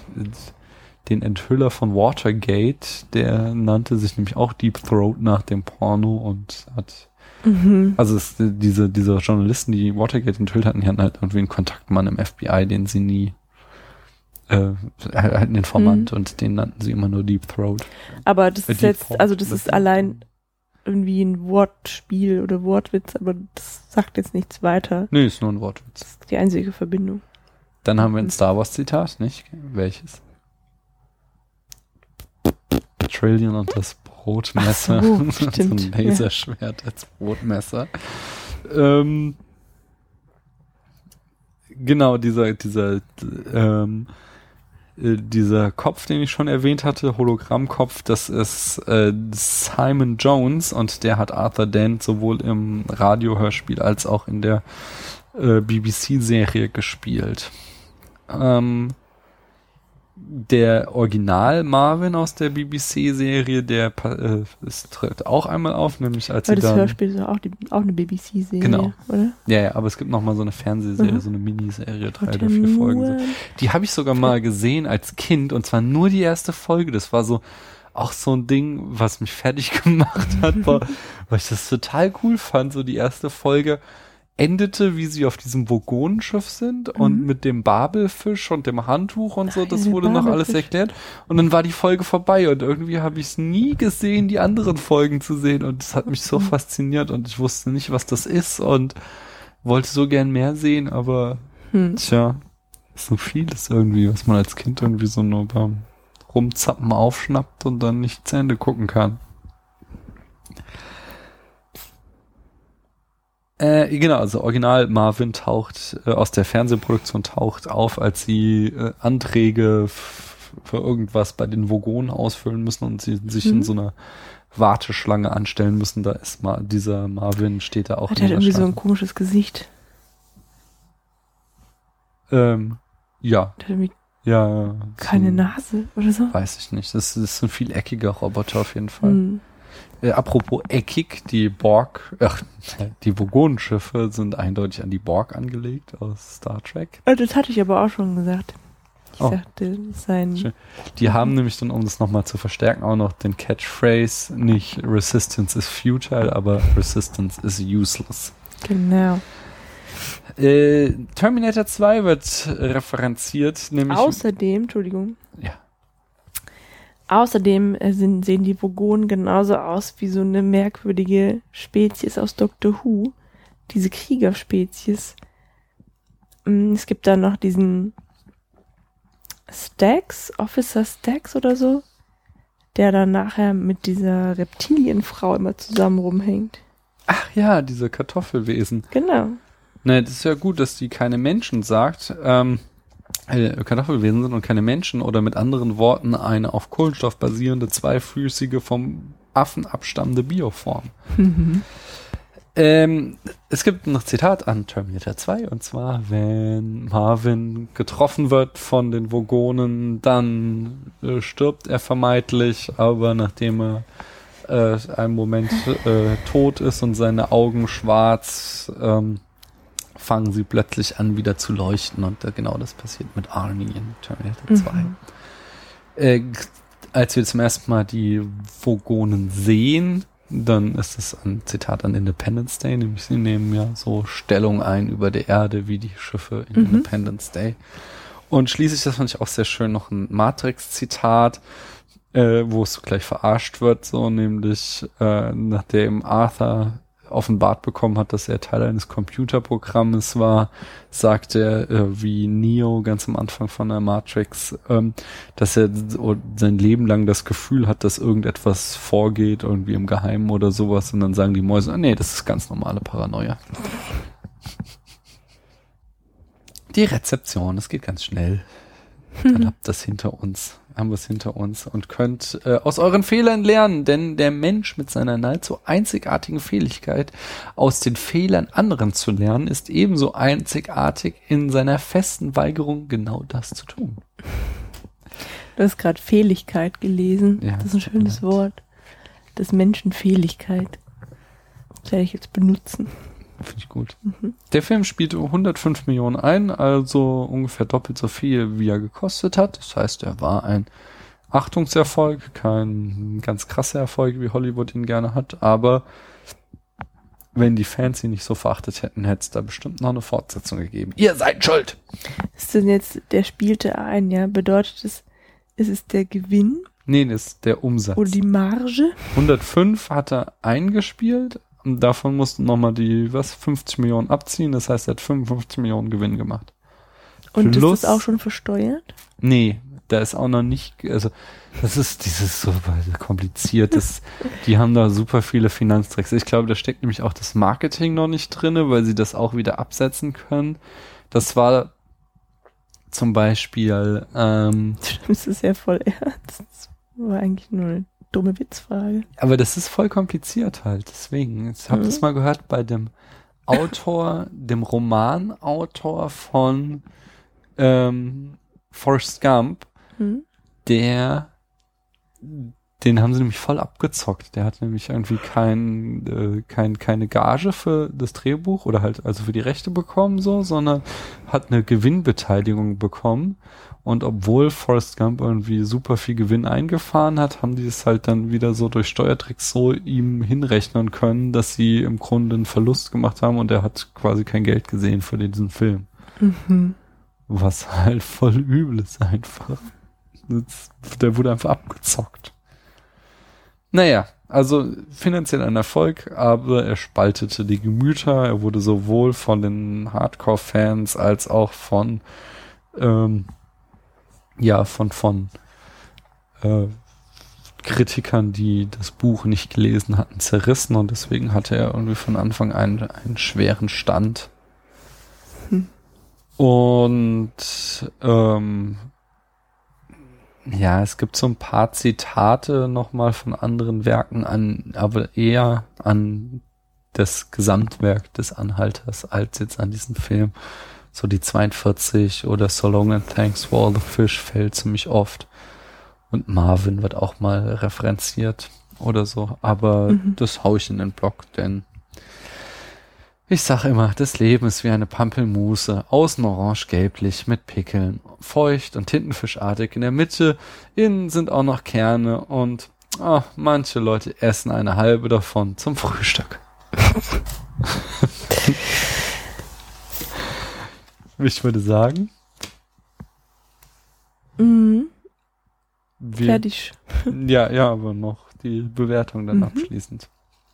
den Enthüller von Watergate, der nannte sich nämlich auch Deep Throat nach dem Porno und hat, Mhm. also es, diese, diese Journalisten, die Watergate enthüllt hatten, die hatten halt irgendwie einen Kontaktmann im F B I, den sie nie, äh, halt einen Informant, Mhm. und den nannten sie immer nur Deep Throat. Aber das Äh, ist Deep jetzt, Throat. also das ist allein irgendwie ein Wortspiel oder Wortwitz, aber das sagt jetzt nichts weiter. Nee, ist nur ein Wortwitz. Das ist die einzige Verbindung. Dann haben wir ein Star Wars Zitat, nicht? Welches? Trillion und das Brotmesser. Ach so, so stimmt, ein Laserschwert als Brotmesser. Ähm, genau, dieser, dieser, ähm, äh, dieser Kopf, den ich schon erwähnt hatte, Hologrammkopf, das ist äh, Simon Jones, und der hat Arthur Dent sowohl im Radiohörspiel als auch in der äh, B B C-Serie gespielt. Ähm, der Original Marvin aus der B B C-Serie, der äh, es tritt auch einmal auf, nämlich als Weil sie das dann... Hörspiel ist auch, die, auch eine B B C-Serie, Genau. oder? Ja, ja, aber es gibt noch mal so eine Fernsehserie, Mhm. so eine Miniserie, drei Hat oder er vier nur- Folgen. So. Die habe ich sogar mal gesehen als Kind, und zwar nur die erste Folge. Das war so auch so ein Ding, was mich fertig gemacht hat, war, weil ich das total cool fand, so die erste Folge. endete, wie sie auf diesem Vogonenschiff sind mhm. und mit dem Babelfisch und dem Handtuch und so, Ach, das ja, wurde noch alles erklärt. Und dann war die Folge vorbei und irgendwie habe ich es nie gesehen, die anderen Folgen zu sehen und das hat mich so mhm. fasziniert und ich wusste nicht, was das ist und wollte so gern mehr sehen, aber hm. tja, ist so vieles irgendwie, was man als Kind irgendwie so nur beim Rumzappen aufschnappt und dann nicht zu Ende gucken kann. Äh, genau, also Original Marvin taucht äh, aus der Fernsehproduktion taucht auf, als sie äh, Anträge f- für irgendwas bei den Vogonen ausfüllen müssen und sie sich mhm. in so einer Warteschlange anstellen müssen. Da ist mal dieser Marvin steht da auch. Hat er irgendwie Schlange. So ein komisches Gesicht? Ähm, ja. Hat er ja. Keine so, Nase oder so? Weiß ich nicht. Das, das ist ein viel eckiger Roboter auf jeden Fall. Mhm. Äh, apropos eckig, die Borg, ach, die Vogonenschiffe sind eindeutig an die Borg angelegt aus Star Trek. Das hatte ich aber auch schon gesagt. Ich oh. sagte, sein... Schön. Die haben nämlich dann, um das nochmal zu verstärken, auch noch den Catchphrase, nicht Resistance is futile, aber Resistance is useless. Genau. Äh, Terminator zwei wird referenziert, nämlich... Außerdem, Entschuldigung. Ja. Außerdem sind, sehen die Vogonen genauso aus wie so eine merkwürdige Spezies aus Doctor Who. Diese Kriegerspezies. Es gibt da noch diesen Stax, Officer Stax oder so, der dann nachher mit dieser Reptilienfrau immer zusammen rumhängt. Ach ja, diese Kartoffelwesen. Genau. Ne, das ist ja gut, dass die keine Menschen sagt. Ähm, Kartoffelwesen sind und keine Menschen oder mit anderen Worten eine auf Kohlenstoff basierende, zweifüßige, vom Affen abstammende Bioform. Mhm. Ähm, es gibt noch Zitat an Terminator zwei und zwar, wenn Marvin getroffen wird von den Vogonen, dann äh, stirbt er vermeintlich, aber nachdem er äh, einen Moment äh, tot ist und seine Augen schwarz ähm, fangen sie plötzlich an, wieder zu leuchten und äh, genau das passiert mit Arnie in Terminator zwei. Mhm. Äh, als wir zum ersten Mal die Vogonen sehen, dann ist es ein Zitat an Independence Day, nämlich sie nehmen ja so Stellung ein über der Erde wie die Schiffe in Mhm. Independence Day. Und schließlich, das fand ich auch sehr schön, noch ein Matrix-Zitat, äh, wo es so gleich verarscht wird, so nämlich äh, nachdem Arthur offenbart bekommen hat, dass er Teil eines Computerprogrammes war, sagt er, äh, wie Neo ganz am Anfang von der Matrix, ähm, dass er so sein Leben lang das Gefühl hat, dass irgendetwas vorgeht, irgendwie im Geheimen oder sowas, und dann sagen die Mäuse, ah, nee, das ist ganz normale Paranoia. Die Rezeption, das geht ganz schnell. Dann habt das hinter uns. Haben wir es hinter uns und könnt äh, aus euren Fehlern lernen, denn der Mensch mit seiner nahezu einzigartigen Fähigkeit, aus den Fehlern anderen zu lernen, ist ebenso einzigartig in seiner festen Weigerung, genau das zu tun. Du hast gerade Fähigkeit gelesen. Ja, das ist ein schönes Wort. Das Menschenfähigkeit. Das werde ich jetzt benutzen. Finde ich gut. Mhm. Der Film spielte hundertfünf Millionen ein, also ungefähr doppelt so viel, wie er gekostet hat. Das heißt, er war ein Achtungserfolg, kein ganz krasser Erfolg, wie Hollywood ihn gerne hat, aber wenn die Fans ihn nicht so verachtet hätten, hätte es da bestimmt noch eine Fortsetzung gegeben. Ihr seid schuld! Ist denn jetzt, der spielte ein, ja? Bedeutet es, ist es der Gewinn? Nee, das ist der Umsatz. Oder die Marge? hundertfünf hat er eingespielt. Und davon mussten nochmal die, was, fünfzig Millionen abziehen. Das heißt, er hat fünfundfünfzig Millionen Gewinn gemacht. Und Plus, ist das auch schon versteuert? Nee, da ist auch noch nicht, also, das ist dieses so kompliziert. Das, die haben da super viele Finanztricks. Ich glaube, da steckt nämlich auch das Marketing noch nicht drinne, weil sie das auch wieder absetzen können. Das war zum Beispiel, ähm, Das ist ja voll ernst. Das war eigentlich nur eine dumme Witzfrage. Aber das ist voll kompliziert halt, deswegen. Ich habe Mhm. das mal gehört bei dem Autor, dem Romanautor von ähm, Forrest Gump, Mhm. der den haben sie nämlich voll abgezockt. Der hat nämlich irgendwie kein, äh, kein, keine Gage für das Drehbuch oder halt also für die Rechte bekommen, so, sondern hat eine Gewinnbeteiligung bekommen. Und obwohl Forrest Gump irgendwie super viel Gewinn eingefahren hat, haben die es halt dann wieder so durch Steuertricks so ihm hinrechnen können, dass sie im Grunde einen Verlust gemacht haben und er hat quasi kein Geld gesehen für diesen Film. Mhm. Was halt voll übel ist einfach. Das, der wurde einfach abgezockt. Naja, also finanziell ein Erfolg, aber er spaltete die Gemüter. Er wurde sowohl von den Hardcore-Fans als auch von ähm, ja, von, von äh, Kritikern, die das Buch nicht gelesen hatten, zerrissen und deswegen hatte er irgendwie von Anfang an einen, einen schweren Stand. Hm. Und ähm, ja, es gibt so ein paar Zitate nochmal von anderen Werken an, aber eher an das Gesamtwerk des Anhalters als jetzt an diesen Film. So die zweiundvierzig oder So Long and Thanks for All the Fish fällt ziemlich oft. Und Marvin wird auch mal referenziert oder so. Aber mhm. das hau ich in den Blog, denn ich sag immer, das Leben ist wie eine Pampelmuse, außen orange-gelblich mit Pickeln, feucht und tintenfischartig in der Mitte, innen sind auch noch Kerne und oh, manche Leute essen eine halbe davon zum Frühstück. Ich würde sagen. Mhm. Wir, Fertig. Ja, ja, aber noch die Bewertung dann mhm. abschließend.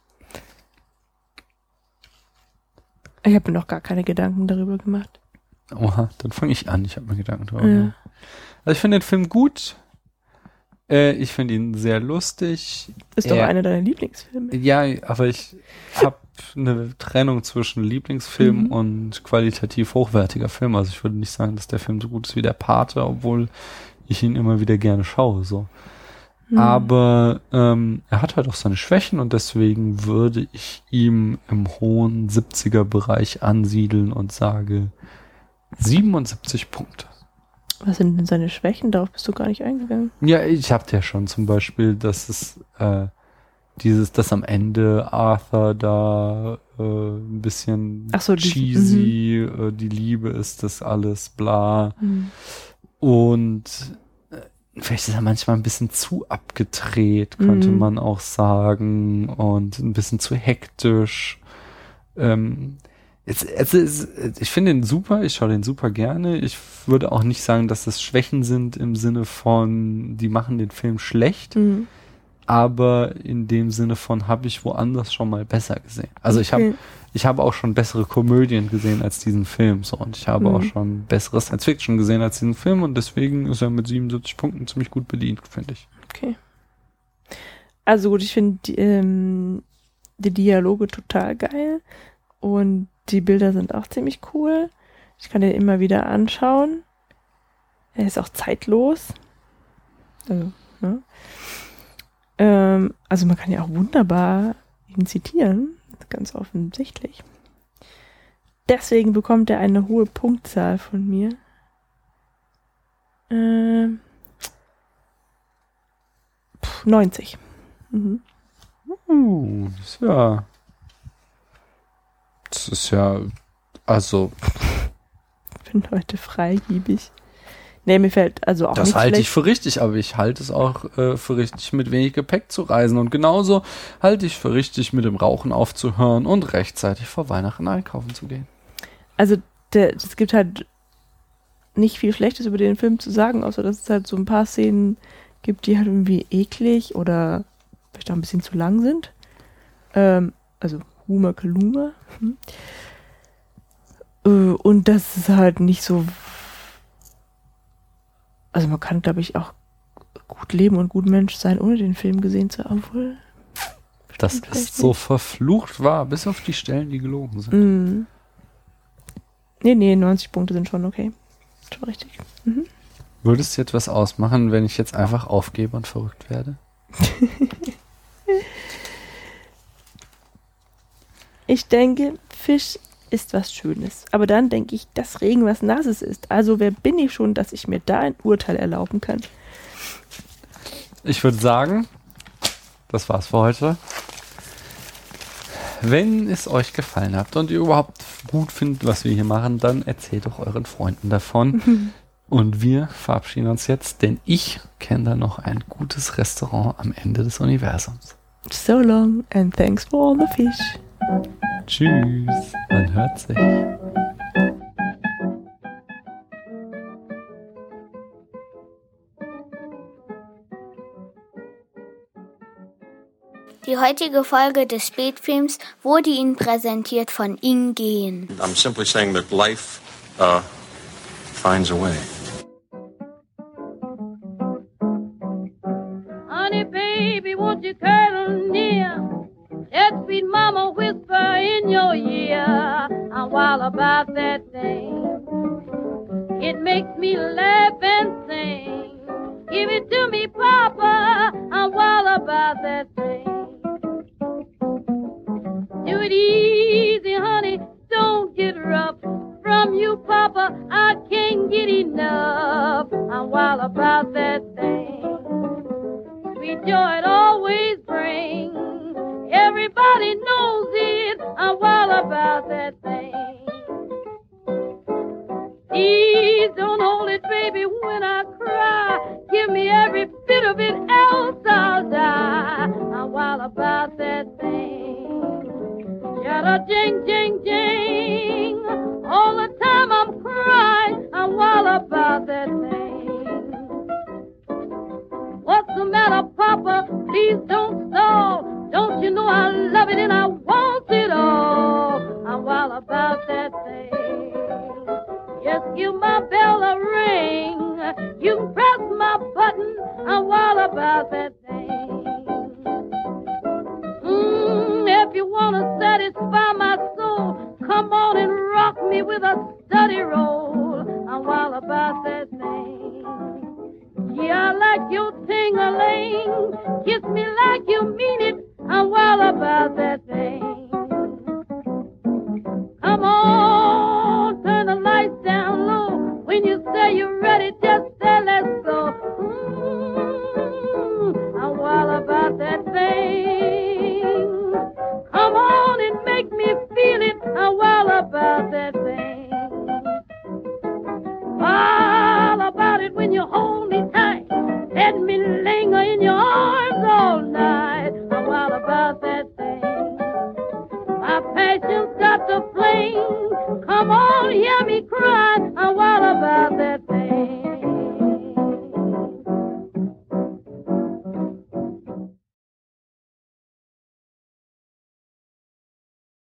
Ich habe mir noch gar keine Gedanken darüber gemacht. Oha, dann fange ich an. Ich habe mir Gedanken darüber ja. gemacht. Also ich finde den Film gut. Äh, ich finde ihn sehr lustig. Ist er, doch einer deiner Lieblingsfilme. Ja, aber ich habe eine Trennung zwischen Lieblingsfilm mhm. und qualitativ hochwertiger Film. Also ich würde nicht sagen, dass der Film so gut ist wie der Pate, obwohl ich ihn immer wieder gerne schaue. So. Mhm. Aber ähm, er hat halt auch seine Schwächen und deswegen würde ich ihm im hohen siebziger-Bereich ansiedeln und sage siebenundsiebzig Punkte. Was sind denn seine Schwächen? Darauf bist du gar nicht eingegangen. Ja, ich hab ja schon zum Beispiel, dass es äh, dieses, dass am Ende Arthur da äh, ein bisschen Ach so, cheesy, die, äh, die Liebe ist das alles, bla. Mhm. Und äh, vielleicht ist er manchmal ein bisschen zu abgedreht, könnte mhm. man auch sagen, und ein bisschen zu hektisch. Ähm, Es, es ist, ich finde ihn super, ich schaue den super gerne. Ich würde auch nicht sagen, dass das Schwächen sind im Sinne von, die machen den Film schlecht, mhm. aber in dem Sinne von, habe ich woanders schon mal besser gesehen. Also ich habe ich habe auch schon bessere Komödien gesehen als diesen Film, so, und ich habe mhm. auch schon bessere Science Fiction gesehen als diesen Film und deswegen ist er mit siebenundsiebzig Punkten ziemlich gut bedient, finde ich. Okay. Also gut, ich finde die, ähm, die Dialoge total geil und die Bilder sind auch ziemlich cool. Ich kann den immer wieder anschauen. Er ist auch zeitlos. Also, ne? ähm, also man kann ja auch wunderbar ihn zitieren. Ganz offensichtlich. Deswegen bekommt er eine hohe Punktzahl von mir. Ähm, pff, neunzig. Mhm. Uh, das ist ja... Das ist ja, also... Ich bin heute freigiebig. Nee, mir fällt also auch Das nicht halte schlecht. ich für richtig, aber ich halte es auch äh, für richtig, mit wenig Gepäck zu reisen. Und genauso halte ich für richtig, mit dem Rauchen aufzuhören und rechtzeitig vor Weihnachten einkaufen zu gehen. Also, der, es gibt halt nicht viel Schlechtes über den Film zu sagen, außer dass es halt so ein paar Szenen gibt, die halt irgendwie eklig oder vielleicht auch ein bisschen zu lang sind. Ähm, also Huma Kaluma. Hm. Äh, und das ist halt nicht so... Also man kann, glaube ich, auch gut leben und gut Mensch sein, ohne den Film gesehen zu haben. Obwohl, das ist so verflucht wahr, bis auf die Stellen, die gelogen sind. Mm. Nee, nee, neunzig Punkte sind schon okay. Schon richtig. Mhm. Würdest du etwas ausmachen, wenn ich jetzt einfach aufgebe und verrückt werde? Ich denke, Fisch ist was Schönes. Aber dann denke ich, dass Regen was Nasses ist. Also wer bin ich schon, dass ich mir da ein Urteil erlauben kann? Ich würde sagen, das war's für heute. Wenn es euch gefallen hat und ihr überhaupt gut findet, was wir hier machen, dann erzählt doch euren Freunden davon. Und wir verabschieden uns jetzt, denn ich kenne da noch ein gutes Restaurant am Ende des Universums. So long and thanks for all the fish. Tschüss, man hört sich. Die heutige Folge des Spätfilms wurde Ihnen präsentiert von Ingen. I'm simply saying that life uh, finds a way. Honey, baby, won't you cuddle near? Let sweet mama whisper in your ear. I'm wild about that thing. It makes me laugh and sing. Give it to me, Papa. I'm wild about that thing. Do it easy, honey. Don't get rough. From you, Papa, I can't get enough. I'm wild about that thing. Sweet joy it always brings. Everybody knows it. I'm wild about that thing. Please don't hold it, baby, when I cry. Give me every bit of it, else I'll die. I'm wild about that thing. Yada jing, jing, jing. All the time I'm crying. I'm wild about that thing. What's the matter, Papa? Please don't stall. Don't you know I love it and I want it all? I'm wild about that thing. Just give my bell a ring. You can press my button. I'm wild about that thing. Mm, if you want to satisfy my soul, come on and rock me with a study roll. I'm wild about that thing. Yeah, I like your ting-a-ling. Kiss me like you mean it. I'm wild about that